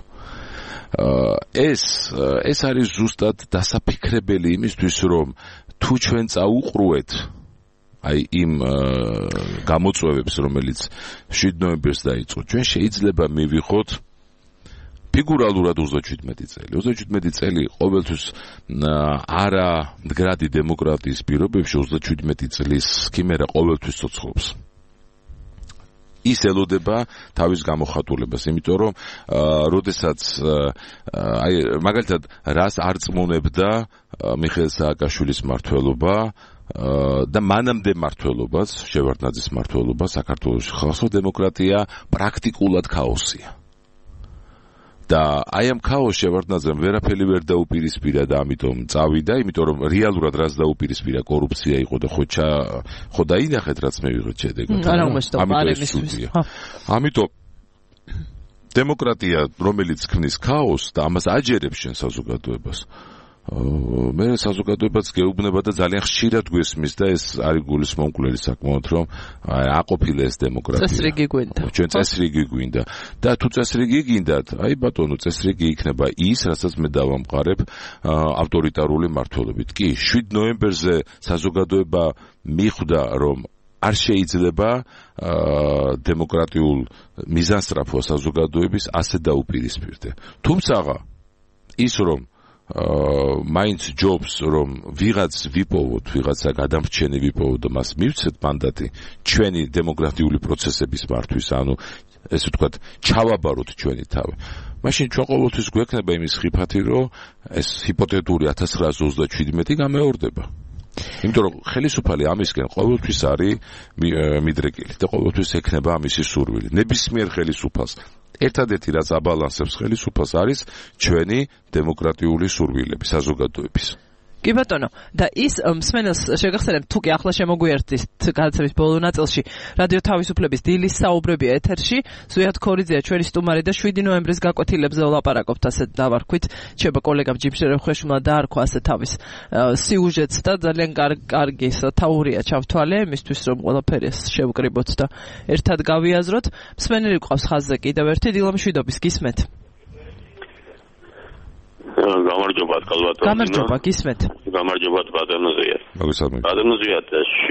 ეს არის ზუსტად დასაფიქრებელი იმისთვის, რომ თუ ჩვენ წაუყრუეთ აი იმ გამოწვევებს, რომელიც 7 ნოემბერს დაიწყო, ჩვენ შეიძლება მივიღოთ ფიგურალურად 37 წელი. 37 წელი ყოველთვის არა მდგრადი დემოკრატიის პირობებში 37 წლის ქიმერა ყოველთვის ცოცხლობს. ის ელოდება თავის გამოხატულებას, იმიტომ რომ როდესაც მაგალითად რას არ წმუნებდა მიხეილ სააკაშვილის მმართველობა და მანამდე მმართველობას, შევარდნაძის მმართველობა საქართველოს ხალხო დემოკრატია პრაქტიკულად ქაოსია. და აი ამ ქაოსს შევარდნაძემ ვერაფერი ვერ დაუპირისპირა და ამიტომ წავიდა, იმიტომ რომ რეალურად რაც დაუპირისპირა კორუფცია იყო და ხო დაინახეთ რაც მე ვიღეთ შედეგად. ამიტომ დემოკრატია რომელიც ქმნის ქაოსს და ამას აჯერებს შენ საზოგადოებას მე საზოგადოებაც გეუბნება და ძალიან ხშირად გვესმის და ეს არის გულისმომკვლელი საკმაოდ რომ აყოფილა ეს დემოკრატია. წესრიგი გვინდა. ჩვენ წესრიგი გვინდა და თუ წესრიგი გინდათ, აი ბატონო, წესრიგი იქნება ის, რასაც მე დავამყარებ ავტორიტარული მმართველობით. კი, 7 ნოემბერზე საზოგადოება მიხვდა რომ არ შეიძლება დემოკრატიულ მიზანსწრაფვა საზოგადოების ასე დაუპირისპირდე. თუმცა ის რომ მაინც ჯობს რომ ვიღაც ვიპოვოთ, ვიღაცა გადამრჩენი ვიპოვოთ და მას მივცეთ მანდატი ჩვენი დემოკრატიული პროცესების მართვის, ანუ ესე ვთქვათ, ჩავაბაროთ ჩვენი თავი. მაშინ ჩვენ ყოველთვის გვექნება იმის ხიფათი, რომ ეს ჰიპოთეტური 1937 გამეორდება. იმიტომ რომ ხელისუფალი ამისკენ ყოველთვის არის მიდრეკილი და ყოველთვის ექნება ამისი სურვილი. ნებისმიერ ხელისუფალს ერთადერთი რაც აბალანსებს ხელისუფალს არის ჩვენი დემოკრატიული სურვილები საზოგადოების. კი ბატონო, და ის მსმენელს შეგახსენებთ, თუ კი ახლა შემოგვიერთდით გადაცემის ბოლო ნაწილში რადიო თავისუფლების დილის საუბრები ეთერში, ზვიად ქორიძეა ჩვენი სტუმარი და 7 ნოემბრის გაკვეთილებზე ვლაპარაკობთ, ასე დავარქვით. ჩება კოლეგამ ჯიბშერე ხვეშმლა დაარქვა ასე თავის სიუჟეტს და ძალიან კარგი თაურია ჩავთვალე იმისთვის, რომ ყველაფერი შევკრიბოთ და ერთად გავიაზროთ. მსმენელი გვყავს ხაზზე კიდევ ერთი დილამშვიდობის გისმეთ. გამარჯობა კალბატონო. გამარჯობა, გისმეთ. გამარჯობა ბატონო ზიად. მოგესალმებით. ბატონო ზიად,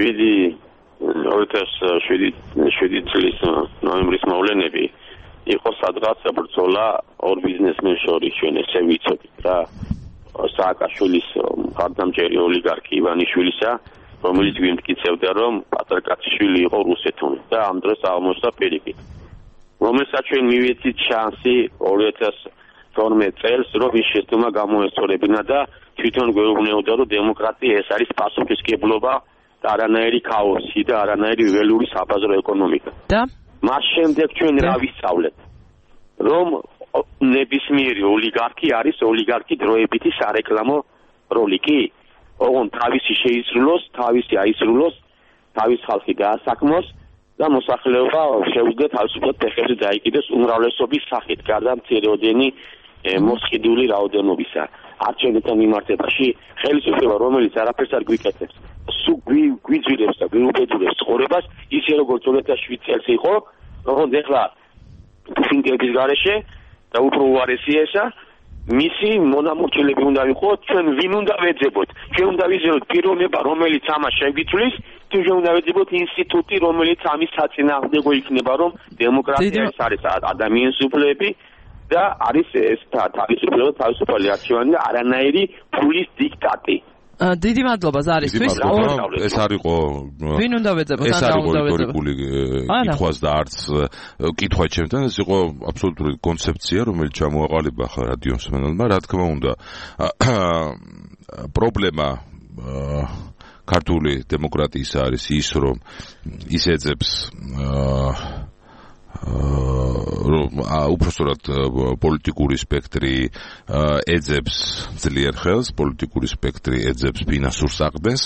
2007 წლის ნოემბრის მოვლენები იყო სადღაც ბრძოლა ორ ბიზნესმენს შორის, ჩვენ ესე ვიცოდით რა. სააკაშვილის მხარდამჭერი ოლიგარქი ივანიშვილისა, რომელიც გვიმტკიცებდა, რომ პატრიკაციშვილი იყო რუსეთონი და ამ დროს აღმოჩნდა პირიქით. რომელსაც ჩვენ მივეცით შანსი 2012 წელს, რომ ის შეცდომა გამოესწორებინა და თვითონ გვეუბნებოდა, რომ დემოკრატია ეს არის პასუხისმგებლობა და არანაირი ქაოსი და არანაირი ველური საბაზრო ეკონომიკა. და მას შემდეგ ჩვენ რა ვისწავლეთ? რომ ნებისმიერი ოლიგარქი არის ოლიგარქი დროებითი სარეკლამო როლი კი? ოღონდ თავისი შეისრულოს, თავისი აისრულოს, თავის ხალხი გაასაქმოს და მოსახლეობა შეუძლია თავისუფლად ფეხებზე დაიკიდეს უმრავლესობის სახით, გარდა მცირეოდენი მოსყიდული რაოდენობისა. არჩევნებთან მიმართებაში ხელისუფლება, რომელიც არაფერს არ გვიკეთებს, სულ გვიძვირებს და გვიუბედურებს ცხოვრებას, ისე როგორც 2007 წელს იყო, ოღონდ ეხლა ფინკების გარეშე და უფრო უარესია ესა, მისი მონამორჩილები უნდა ვიყოთ, ჩვენ ვინ უნდა ვეძებოთ? ჩვენ უნდა ვიზიაროთ პიროვნება, რომელიც ამას შეგვიცვლის, თუ ჩვენ უნდა ვეძებოთ ინსტიტუტი, რომელიც ამის საწინააღმდეგო იქნება, რომ დემოკრატია ეს არის ადამიანის უფლებები და არის ეს თავისუფალი არჩევანი და არანაირი ფულის დიქტატი. დიდი მადლობა ზარისთვის. ეს არისო ვინ უნდა ვეძებოთ? ეს არის რიტორიკული კითხვას და არც კითხვა ჩემთან, ეს იყო აბსოლუტური კონცეფცია, რომელიც ჩამოაყალიბა ხა რადიო მსმენელმა, რა თქმა უნდა. პრობლემა ქართული დემოკრატიის არის ის, რომ ის ეძებს უпростоრად პოლიტიკური სპექტრი ეძებს ძლიერ ხელს, პოლიტიკური სპექტრი ეძებს ფინანსურ საყრდენს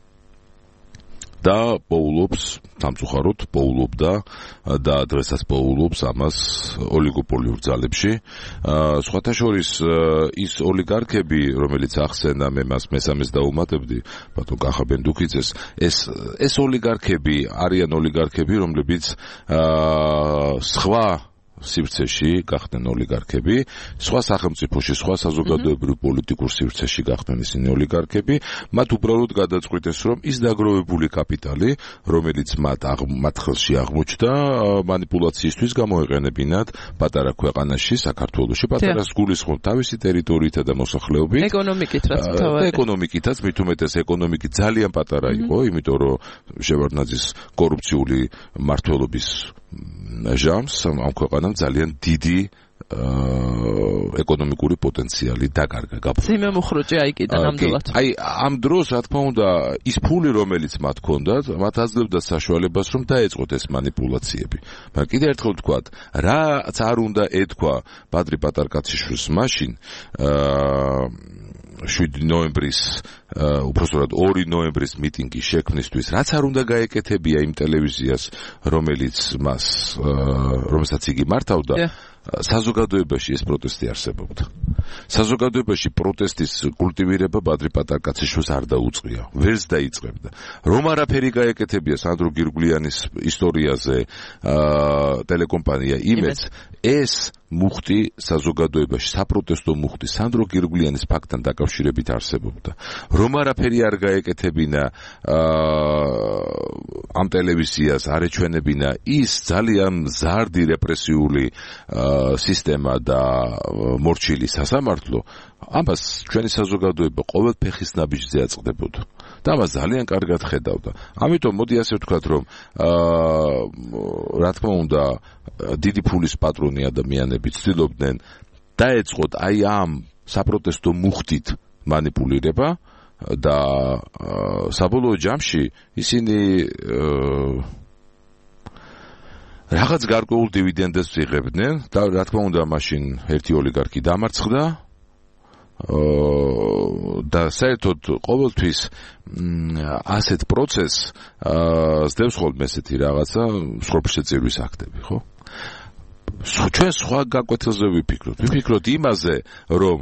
და პოულობს, სამწუხაროდ პოულობდა და დღესაც პოულობს ამას ოლიგოპოლიურ ძალებში. სხვათა შორის ის ოლიგარქები, რომელიც ახსენა, მე მას მესამეს დაუმატებდი, ბატონ კახაბენ დუქიძეს, ეს ოლიგარქები არიან ოლიგარქები, რომლებიც სხვა სივრცეში გახდნენ ოლიგარქები, სხვა სახელმწიფოში, სხვა საზოგადოებრივ პოლიტიკურ სივრცეში გახდნენ ისინი ოლიგარქები, მათ უბრალოდ გადაწყვიტეს, რომ ის დაგროვებული კაპიტალი, რომელიც მათ ხელში აღმოჩნდა, მანიპულაციისთვის გამოეყენებინათ პატარა ქვეყანაში, საქართველოში, პატარას გულისხმობ თავისი ტერიტორიითა და მოსახლეობით. ეკონომიკითაც, მით უმეტეს ეკონომიკით ძალიან პატარა იყო, იმიტომ რომ შევარდნაძის კორუფციული მმართველობის ჟამს ამ ქვეყანამ ძალიან დიდი ეკონომიკური პოტენციალი დაკარგა. სიმემუხრუჭი აიკიდა ნამდვილად. აი ამ დროს რა თქმა უნდა ის ფული რომელიც მათ ჰქონდათ, მათ აძლევდა საშუალებას რომ დაეწყოთ ეს манипуляციები. მაგრამ კიდევ ერთხელ ვთქვათ, რაც არ უნდა ეთქვა პატრი პატარკაციშვილს მაშინ 7 ნოემბრის უბრალოდ 2 ნოემბრის მიტინგის შექმნისთვის, რაც არ უნდა გაეკეთებია იმ ტელევიზიას, რომელსაც იგი მართავდა, საზოგადოებაში ეს პროტესტი არსებობდა. საზოგადოებაში პროტესტის კულტივირება პატრი პატარკაციშვილს არ დაუწყია, ვერც დაიწყებდა. რომ არაფერი გაეკეთებია სანდრო გირგვლიანის ისტორიაზე ტელეკომპანია იმედს, ეს მუხტი საზოგადოებაში, საპროტესტო მუხტი სანდრო გირგვლიანის ფაქტთან დაკავშირებით არსებობდა. რომ არაფერი არ გაეკეთებინა ამ ტელევიზიას, არ ეჩვენებინა ის ძალიან მზარდი რეპრესიული სისტემა და მორჩილი სასამართლო, ამას ჩვენი საზოგადოება ყოველ ფეხის ნაბიჯზე აწყდებოდა და ამას ძალიან კარგად ხედავდა. ამიტომ მოდი ასე ვთქვათ, რომ რა თქმა უნდა დიდი ფულის პატრონი ადამიანები ცდილობდნენ დაეწყოთ აი ამ საპროტესტო მუხტით манипуლირება და საბოლოო ჯამში ისინი რაღაც გარკვეულ დივიდენდებს იღებდნენ და რა თქმა უნდა მაშინ ერთი ოლიგარქი დამარცხდა და საერთოდ ყოველთვის ასეთ პროცესს ზდევს ხოლმე ესეთი რაღაცა მსხვერპლშეწირვის აქტები, ხო? ჩვენ სხვა გაკვეთილზე ვიფიქროთ იმაზე, რომ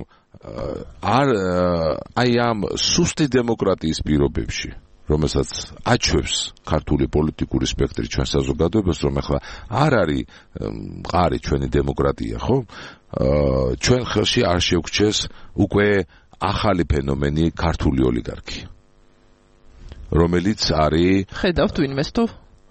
აი ამ სუსტი დემოკრატიის პირობებში, რომელსაც აჩვევს ქართული პოლიტიკური სპექტრი ჩვენ საზოგადოებას, რომ ახლა არ არის მყარი ჩვენი დემოკრატია, ხო? ჩვენ ხელში არ შევქჩეს უკვე ახალი ფენომენი ქართული ოლიგარქია, რომელიც არის ხედავთ ვინმეს თუ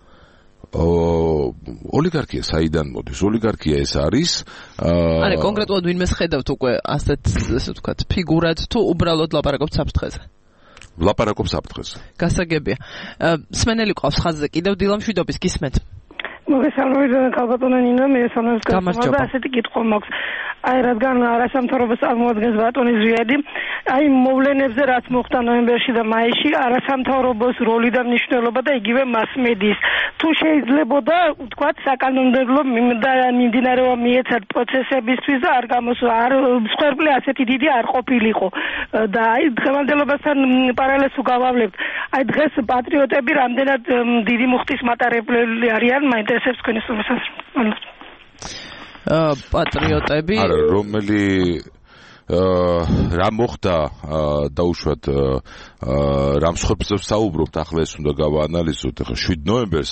ოლიგარქია საიდან მოდის? ოლიგარქია ეს არის არა კონკრეტულად ვინმეს ხედავთ უკვე ასეთ ესე ვთქვათ ფიგურად თუ უბრალოდ ლაპარაკობთ საფრთხეზე? ლაპარაკობ საფრთხეზე. გასაგებია. სმენელი ყავს ხაზზე კიდევ დილამშვიდობის გისმენთ. მოგესალმებით ქალბატონო ნინო, მე სამართლად ასეთი კითხვა მაქვს. აი რადგან არასამთავრობო წარმოადგენს ბატონი ზვიადი, აი მოვლენებზე რაც მოხდა ნოემბერში და მაისში, არასამთავრობოს როლი და მნიშვნელობა და იგივე მასმედიის. თუ შეიძლებოდა ვთქვათ საკანონმდებლო მიმდინარეობა მიეცათ პროცესებისთვის და არ არ მსხვერპლი ასეთი დიდი არ ყოფილიყო. და აი დღევანდელობასთან პარალელს გავავლებთ. აი დღეს პატრიოტები რამდენად დიდი მუხტის მატარებლები არიან, მაინტერესებს თქვენი სულისას. პატრიოტები არა რომელი რა მოხდა დაუშვათ რა მსხვერპლებს საუბრობთ, ახლა ეს უნდა გავაანალიზოთ. ახლა 7 ნოემბერს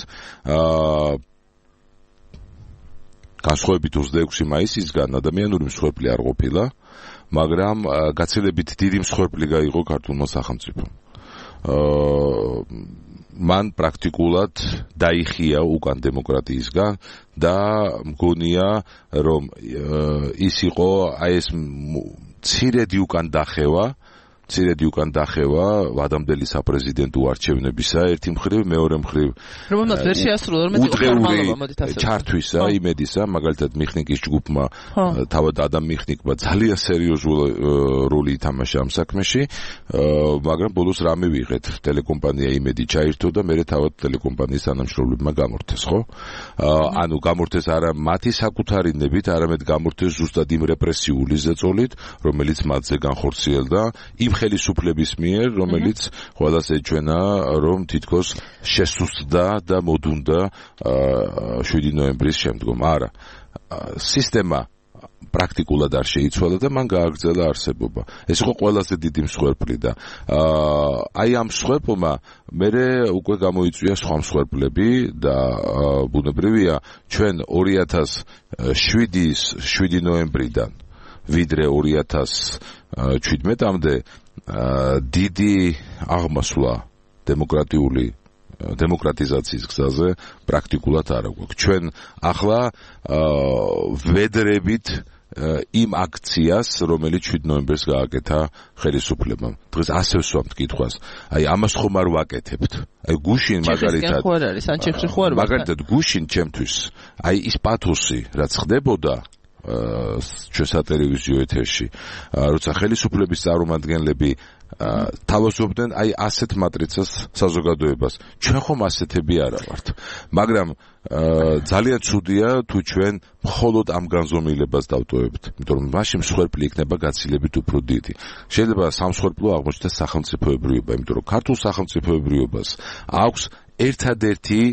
განსხვავებით 26 მაისისგან ადამიანური მსხვერპლი არ ყოფილა, მაგრამ გაცილებით დიდი მსხვერპლი გაიღო ქართულმა სახელმწიფომ. მან პრაქტიკულად დაიხია უკან დემოკრატიისგან და მგონია რომ ის იყო აი ეს მცირედი უკან დახევა ვადამდელი საპრეზიდენტო არჩევნებისა ერთი მხრივ, მეორე მხრივ რომელმაც ვერ შეასრულა რომ უძღეული ჩართვისა იმედისა, მაგალითად მიხნიკის ჯგუფმა თავად ადამ მიხნიკმა ძალიან სერიოზული როლი ითამაშა ამ საქმეში, მაგრამ ბოლოს რა მივიღეთ, ტელეკომპანია იმედი ჩაირთო და მერე თავად ტელეკომპანიის თანამშრომლებმა გამორთეს, ხო? ანუ გამორთეს არა მათი საკუთარი ნებით, არამედ გამორთეს ზუსტად იმ რეპრესიული ზეწოლით, რომელიც მათზე განხორციელდა იმ ხელისუფლების მიერ, რომელიც ყველას ეჩვენა, რომ თითქოს შესუსტდა და მოდუნდა 7 ნოემბრის შემდგომ. არა, სისტემა პრაქტიკულად არ შეიცვალა და მან გააგრძელა არსებობა. ეს იყო ყველაზე დიდი მსხვერპლი და აი ამ მსხვერპლმა მერე უკვე გამოიწვია სხვა მსხვერპლები და ბუნებრივია ჩვენ 2007 ნოემბრიდან ვიდრე 2017-მდე დიდი აღმასვლა დემოკრატიზაციის გზაზე პრაქტიკულად არ აქვს. ჩვენ ახლა ვედრებით იმ აქციას, რომელიც 7 ნოემბერს გააკეთა ხელისუფლებამ. დღეს ასე ვსვამთ კითხვას. აი ამას ხომ არ ვაკეთებთ? აი გუშინ მაგალითად გუშინ ჩემთვის აი ის პათოსი რაც ხდებოდა ჩვენ სატელევიზიო ეთერში, როცა ხელისუფლების წარმომადგენლები თავაზობდნენ აი ასეთ მატრიცას საზოგადოებას. ჩვენ ხომ ასეთები არა ვართ. მაგრამ ძალიან ცუდია თუ ჩვენ მხოლოდ ამ განზომილებას დავტოვებთ, იმიტომ რომ მაშინ მსხვერპლი იქნება გაცილებით უფრო დიდი. შეიძლება სამსხვერპლო აღმოჩნდეს სახელმწიფოებრიობა, იმიტომ რომ ქართულ სახელმწიფოებრიობას აქვს ერთადერთი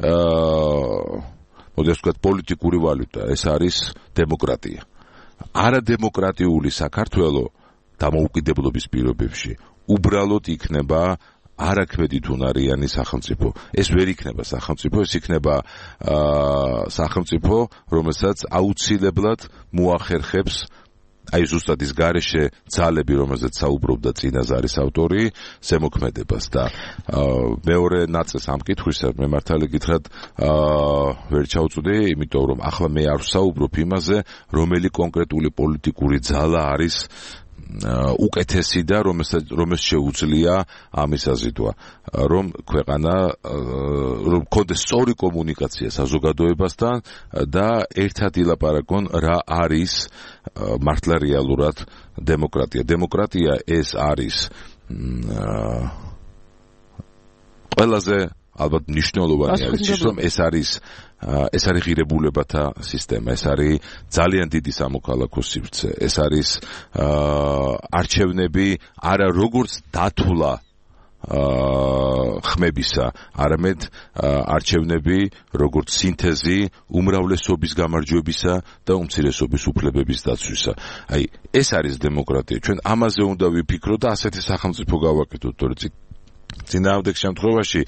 პოლიტიკური ვალუტა, ეს არის დემოკრატია. არადემოკრატიული საქართველო დამოუკიდებლობის პირობებში უბრალოდ იქნება არაქმედით უნარიანი სახელმწიფო. ეს ვერ იქნება სახელმწიფო, ეს იქნება სახელმწიფო, რომელსაც აუცილებლად მოახერხებს აი ზუსტად ის გარეშე ძალები, რომელზეც საუბრობდა წინაზარის ავტორი, ზემოქმედებას და მეორე ნაწილს ამ კითხვისა მე მართალი გითხრათ ვერ ჩავწვდი, იმიტომ რომ ახლა მე არ ვსაუბრობ იმაზე, რომელი კონკრეტული პოლიტიკური ძალა არის უკეთესი და რომელს შეუძლია ამის აზიდვა, რომ ქვეყანა რომ კონდეს სწორი კომუნიკაცია საზოგადოებასთან და ერთად ილაპარაკონ რა არის მართლა რეალურად დემოკრატია. დემოკრატია ეს არის ყველაზე ალბათ მნიშვნელოვანი არის ის, რომ ეს არის ღირებულებათა სისტემა, ეს არის ძალიან დიდი სამოქალაქო სივრცე, ეს არის არჩევნები არა როგორც დათვლა ხმებისა, არამედ არჩევნები როგორც სინთეზი უმრავლესობის გამარჯვებისა და უმცირესობის უფლებების დაცვისა. აი ეს არის დემოკრატია. ჩვენ ამაზე უნდა ვიფიქროთ და ასეთი სახელმწიფო გავაკეთოთ, თორემ წინააღმდეგ შემთხვევაში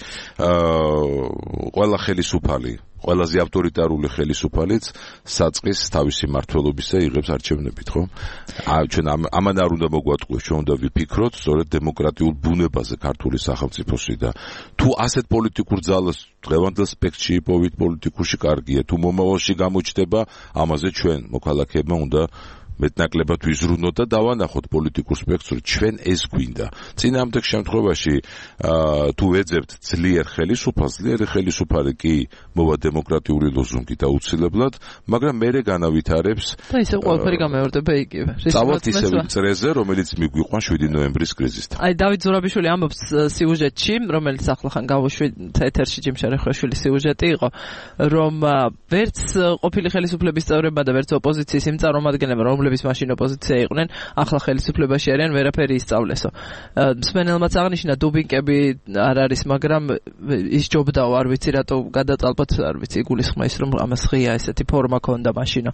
ყველა ხელისუფალი, ყველაზე ავტორიტარული ხელისუფალიც საწყის თავისი მმართველობისა იღებს არჩევნებით, ხო? ჩვენ ამან არ უნდა მოგვატყუეს, ჩვენ უნდა ვიფიქროთ სწორედ დემოკრატიულ ბუნებაზე ქართული სახელმწიფოსი და თუ ასეთ პოლიტიკურ ძალას დღევანდელ სპექტრში იპოვით პოლიტიკურში კარგია, თუ მომავალში გამოჩნდება, ამაზე ჩვენ მოქალაქეებმა უნდა მეტნაკლებად ვიზრუნოთ და დავანახოთ პოლიტიკურ სპექტრს, ჩვენ ეს გვინდა. წინააღმდეგ შემთხვევაში თუ ვეძებთ ძლიერ ხელისუფალს, ძლიერი ხელისუფალი კი მოვა დემოკრატიული ლოზუნგით აუცილებლად, მაგრამ მერე განავითარებს და ისე ყველაფერი გამეორდება იგივე. წავალთ ისევ წრეზე, რომელიც მიგვიყვან 7 ნოემბრის კრიზისთან. აი დავით ზურაბიშვილი ამბობს სიუჟეტში, რომელიც ახლახან გავუშვით ეთერში ჯიმშარეხვაშვილის სიუჟეტი იყო, რომ ვერც ყოფილი ხელისუფლების წევრებმა და ვერც ოპოზიციის იმ წარმომადგენლებმა, რომლებიც მაშინ ოპოზიცია იყვნენ, ახლა ხელისუფლებაში არიან, ვერაფერი ისწავლესო. მსმენელმაც აღნიშნა დუბინკები არ არის, მაგრამ ის ჯობდაო, არ ვიცი რატო გადაწალბოთ, არ ვიცი, იგულისხმა ის რომ ამას ღია ესეთი ფორმა ქონდა მაშინო.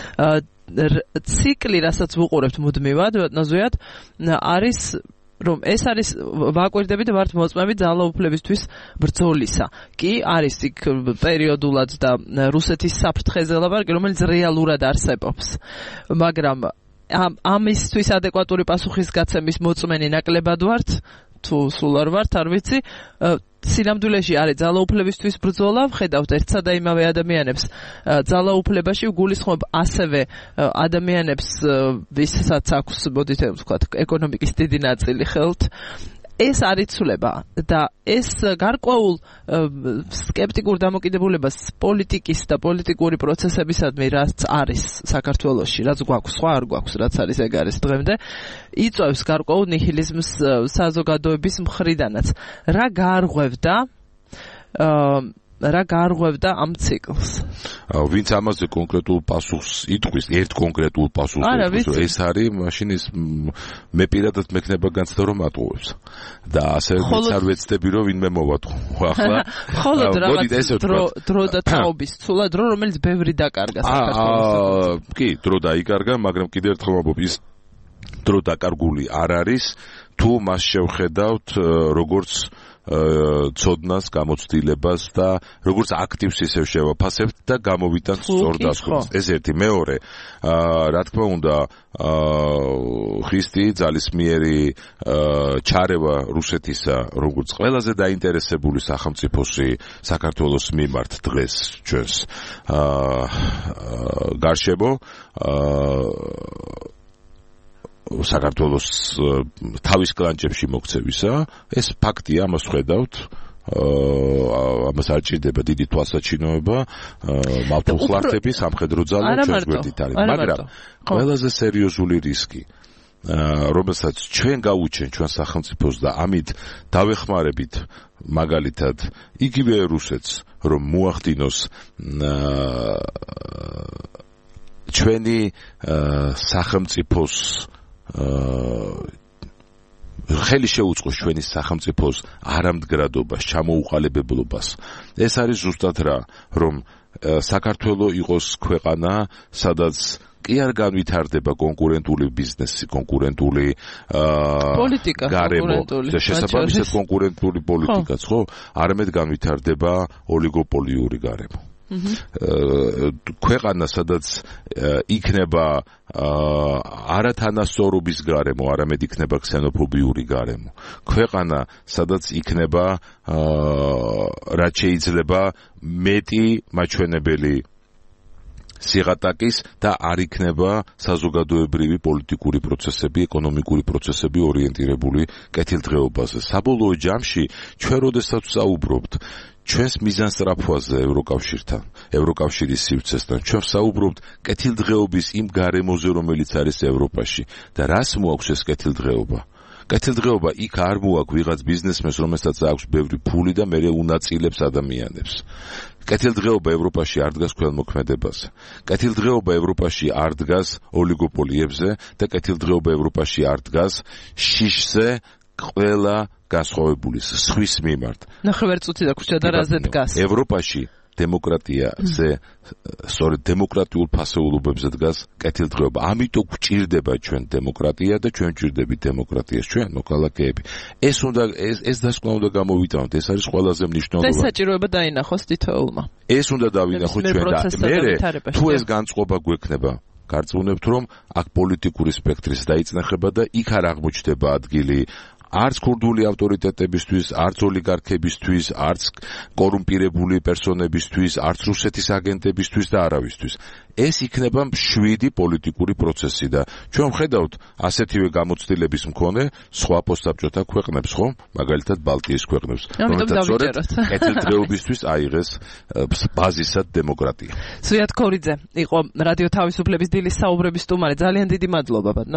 ციკლი, რასაც ვუყურებთ მუდმივად, ნოზუიათ, არის რომ ეს არის ვაკვირდები და ვართ მოწმები ძალაუფლებისთვის ბრძოლისა. კი არის იქ პერიოდულად და რუსეთის საფრთხეზე ლაპარაკი, რომელიც რეალურად არსებობს. მაგრამ ამისთვის ადეკვატური პასუხისგაცემის მოწმენი ნაკლებად ვართ, თუ სულ არ ვართ, არ ვიცი. სინამდვილეში არის ძალაუფლებისთვის ბრძოლა, ვხედავთ ერთსა და იმავე ადამიანებს ძალაუფლებაში, ვგულისხმობ ასევე ადამიანებს, ვისაც აქვს, მოდით ვთქვათ, ეკონომიკის დიდი ნაწილი ხელთ. ეს არ იცვლება და ეს გარკვეულ სკეპტიკურ დამოკიდებულებას პოლიტიკის და პოლიტიკური პროცესებისადმი, რაც არის საქართველოში, რაც გვაქვს, სხვა არ გვაქვს, რაც არის ეგ არის დღემდე, იწვევს გარკვეულ ნიჰილიზმს საზოგადოების მხრიდანაც. რა გაარღვევდა რა გაარღვევდა ამ ციკლს? ვინც ამაზე კონკრეტულ პასუხს იტყვის, ერთ კონკრეტულ პასუხს იტყვის, რომ ეს არის, მაშინ ის მე პირადად მექნება განცდა რომ ატყუებს. და ასე ვინც არ ვეცდები რომ ვინმე მოვატყო. ახლა ხოლოდ რაღაც დრო და თაობის ცულა დრო, რომელიც ბევრი დაკარგა საქართველოს. კი, დრო დაიკარგა, მაგრამ კიდევ ერთხელ ვამბობ, ის დრო დაკარგული არ არის, თუ მას შევხედავთ როგორც ცოდნას, გამოცდილებას და როგორც აქტივს ისევ შევაფასებთ და გამოვიტანთ სწორ დასკვნას. ეს ერთი. მეორე, რა თქმა უნდა, ხისტი ძალისმიერი ჩარევა რუსეთისა, როგორც ყველაზე დაინტერესებული სახელმწიფოსი საქართველოს მიმართ დღეს ჩვენს გარშემო საქართველოს თავის კლანჭებში მოქცევისა, ეს ფაქტია, ამას ხედავთ. ამას არ ჭირდება დიდი თვალსაჩინოება, მავთულხლართები, სამხედრო ძალა ჩვენს გვერდით არის, მაგრამ ყველაზე სერიოზული რისკი, რომელსაც ჩვენ გაუჩენ ჩვენ სახელმწიფოს და ამით დავეხმარებით მაგალითად იგივე რუსეთს, რომ მოახდინოს ჩვენი სახელმწიფოს ხელი შეუწყოს ჩვენი სახელმწიფოს არამდგრადობას, ჩამოუყალიბებლობას. ეს არის ზუსტად რა, რომ საქართველოს იყოს ქვეყანა, სადაც კი არ განვითარდება კონკურენტული ბიზნესი, კონკურენტული პოლიტიკა, კონკურენტული და შესაბამისად კონკურენტული პოლიტიკაც, ხო? არამედ განვითარდება ოლიგოპოლიური გარემო. ქვეყანა, სადაც იქნება არათანასწორობის გარემო, არამედ იქნება ქსენოფობიური გარემო. ქვეყანა, სადაც იქნება რაც შეიძლება მეტი მაჩვენებელი სიღატაკის და არ იქნება საზოგადოებრივი პოლიტიკური პროცესები, ეკონომიკური პროცესები ორიენტირებული კეთილდღეობაზე. საბოლოო ჯამში ჩვენ როდესაც საუბრობთ ჩვენს მიზანსწრაფვაზე ევროკავშირთან, ევროკავშირის სივრცესთან, ჩვენ საუბრობთ კეთილდღეობის იმ გარემოზე, რომელიც არის ევროპაში და რას მოაქვს ეს კეთილდღეობა? კეთილდღეობა იქ არ მოაქვს ვიღაც ბიზნესმენს, რომელსაც აქვს ბევრი ფული და მერე უნაწილებს ადამიანებს. კეთილდღეობა ევროპაში არ დგას ქველმოქმედებაზე. კეთილდღეობა ევროპაში არ დგას ოლიგოპოლიებზე და კეთილდღეობა ევროპაში არ დგას შიშზე ყველა განსხვავებული სხვის მიმართ. ნახევარწუთი და ქუჩა და რაზე დგას? ევროპაში დემოკრატიაზე, სწორედ დემოკრატიულ ფასეულობებზე დგას კეთილდღეობა. ამიტომ გვჭირდება ჩვენ დემოკრატია და ჩვენ გვჭირდებით დემოკრატიას ჩვენ მოქალაქეები. ეს დასკვნა უნდა გამოვიტანოთ, ეს არის ყველაზე მნიშვნელოვანი. ეს საჭიროება დაინახოს თითოეულმა. ეს უნდა დავინახოთ ჩვენ და მერე თუ ეს განწყობა გვექნება, გარწმუნებთ რომ აქ პოლიტიკური სპექტრის დაიწნახება და იქ არ აღმოჩნდება ადგილი არც ქურდული ავტორიტეტებისთვის, არც ოლიგარქებისთვის, არც კორუმპირებული პერსონებისთვის, არც რუსეთის აგენტებისთვის და არავისთვის. ეს იქნება მშვიდი პოლიტიკური პროცესი და ჩვენ ვხედავთ ასეთივე გამოცდილების მქონე სხვა პოსტსაბჭოთა ქვეყნებს, ხო? მაგალითად ბალტიის ქვეყნებს, რომელთაც სწორედ კეთილდღეობისთვის აიღეს ბაზისად დემოკრატია. სვიატ ქორიძე იყო რადიო თავისუფლების დილის საუბრების სტუმარი. ძალიან დიდი მადლობა.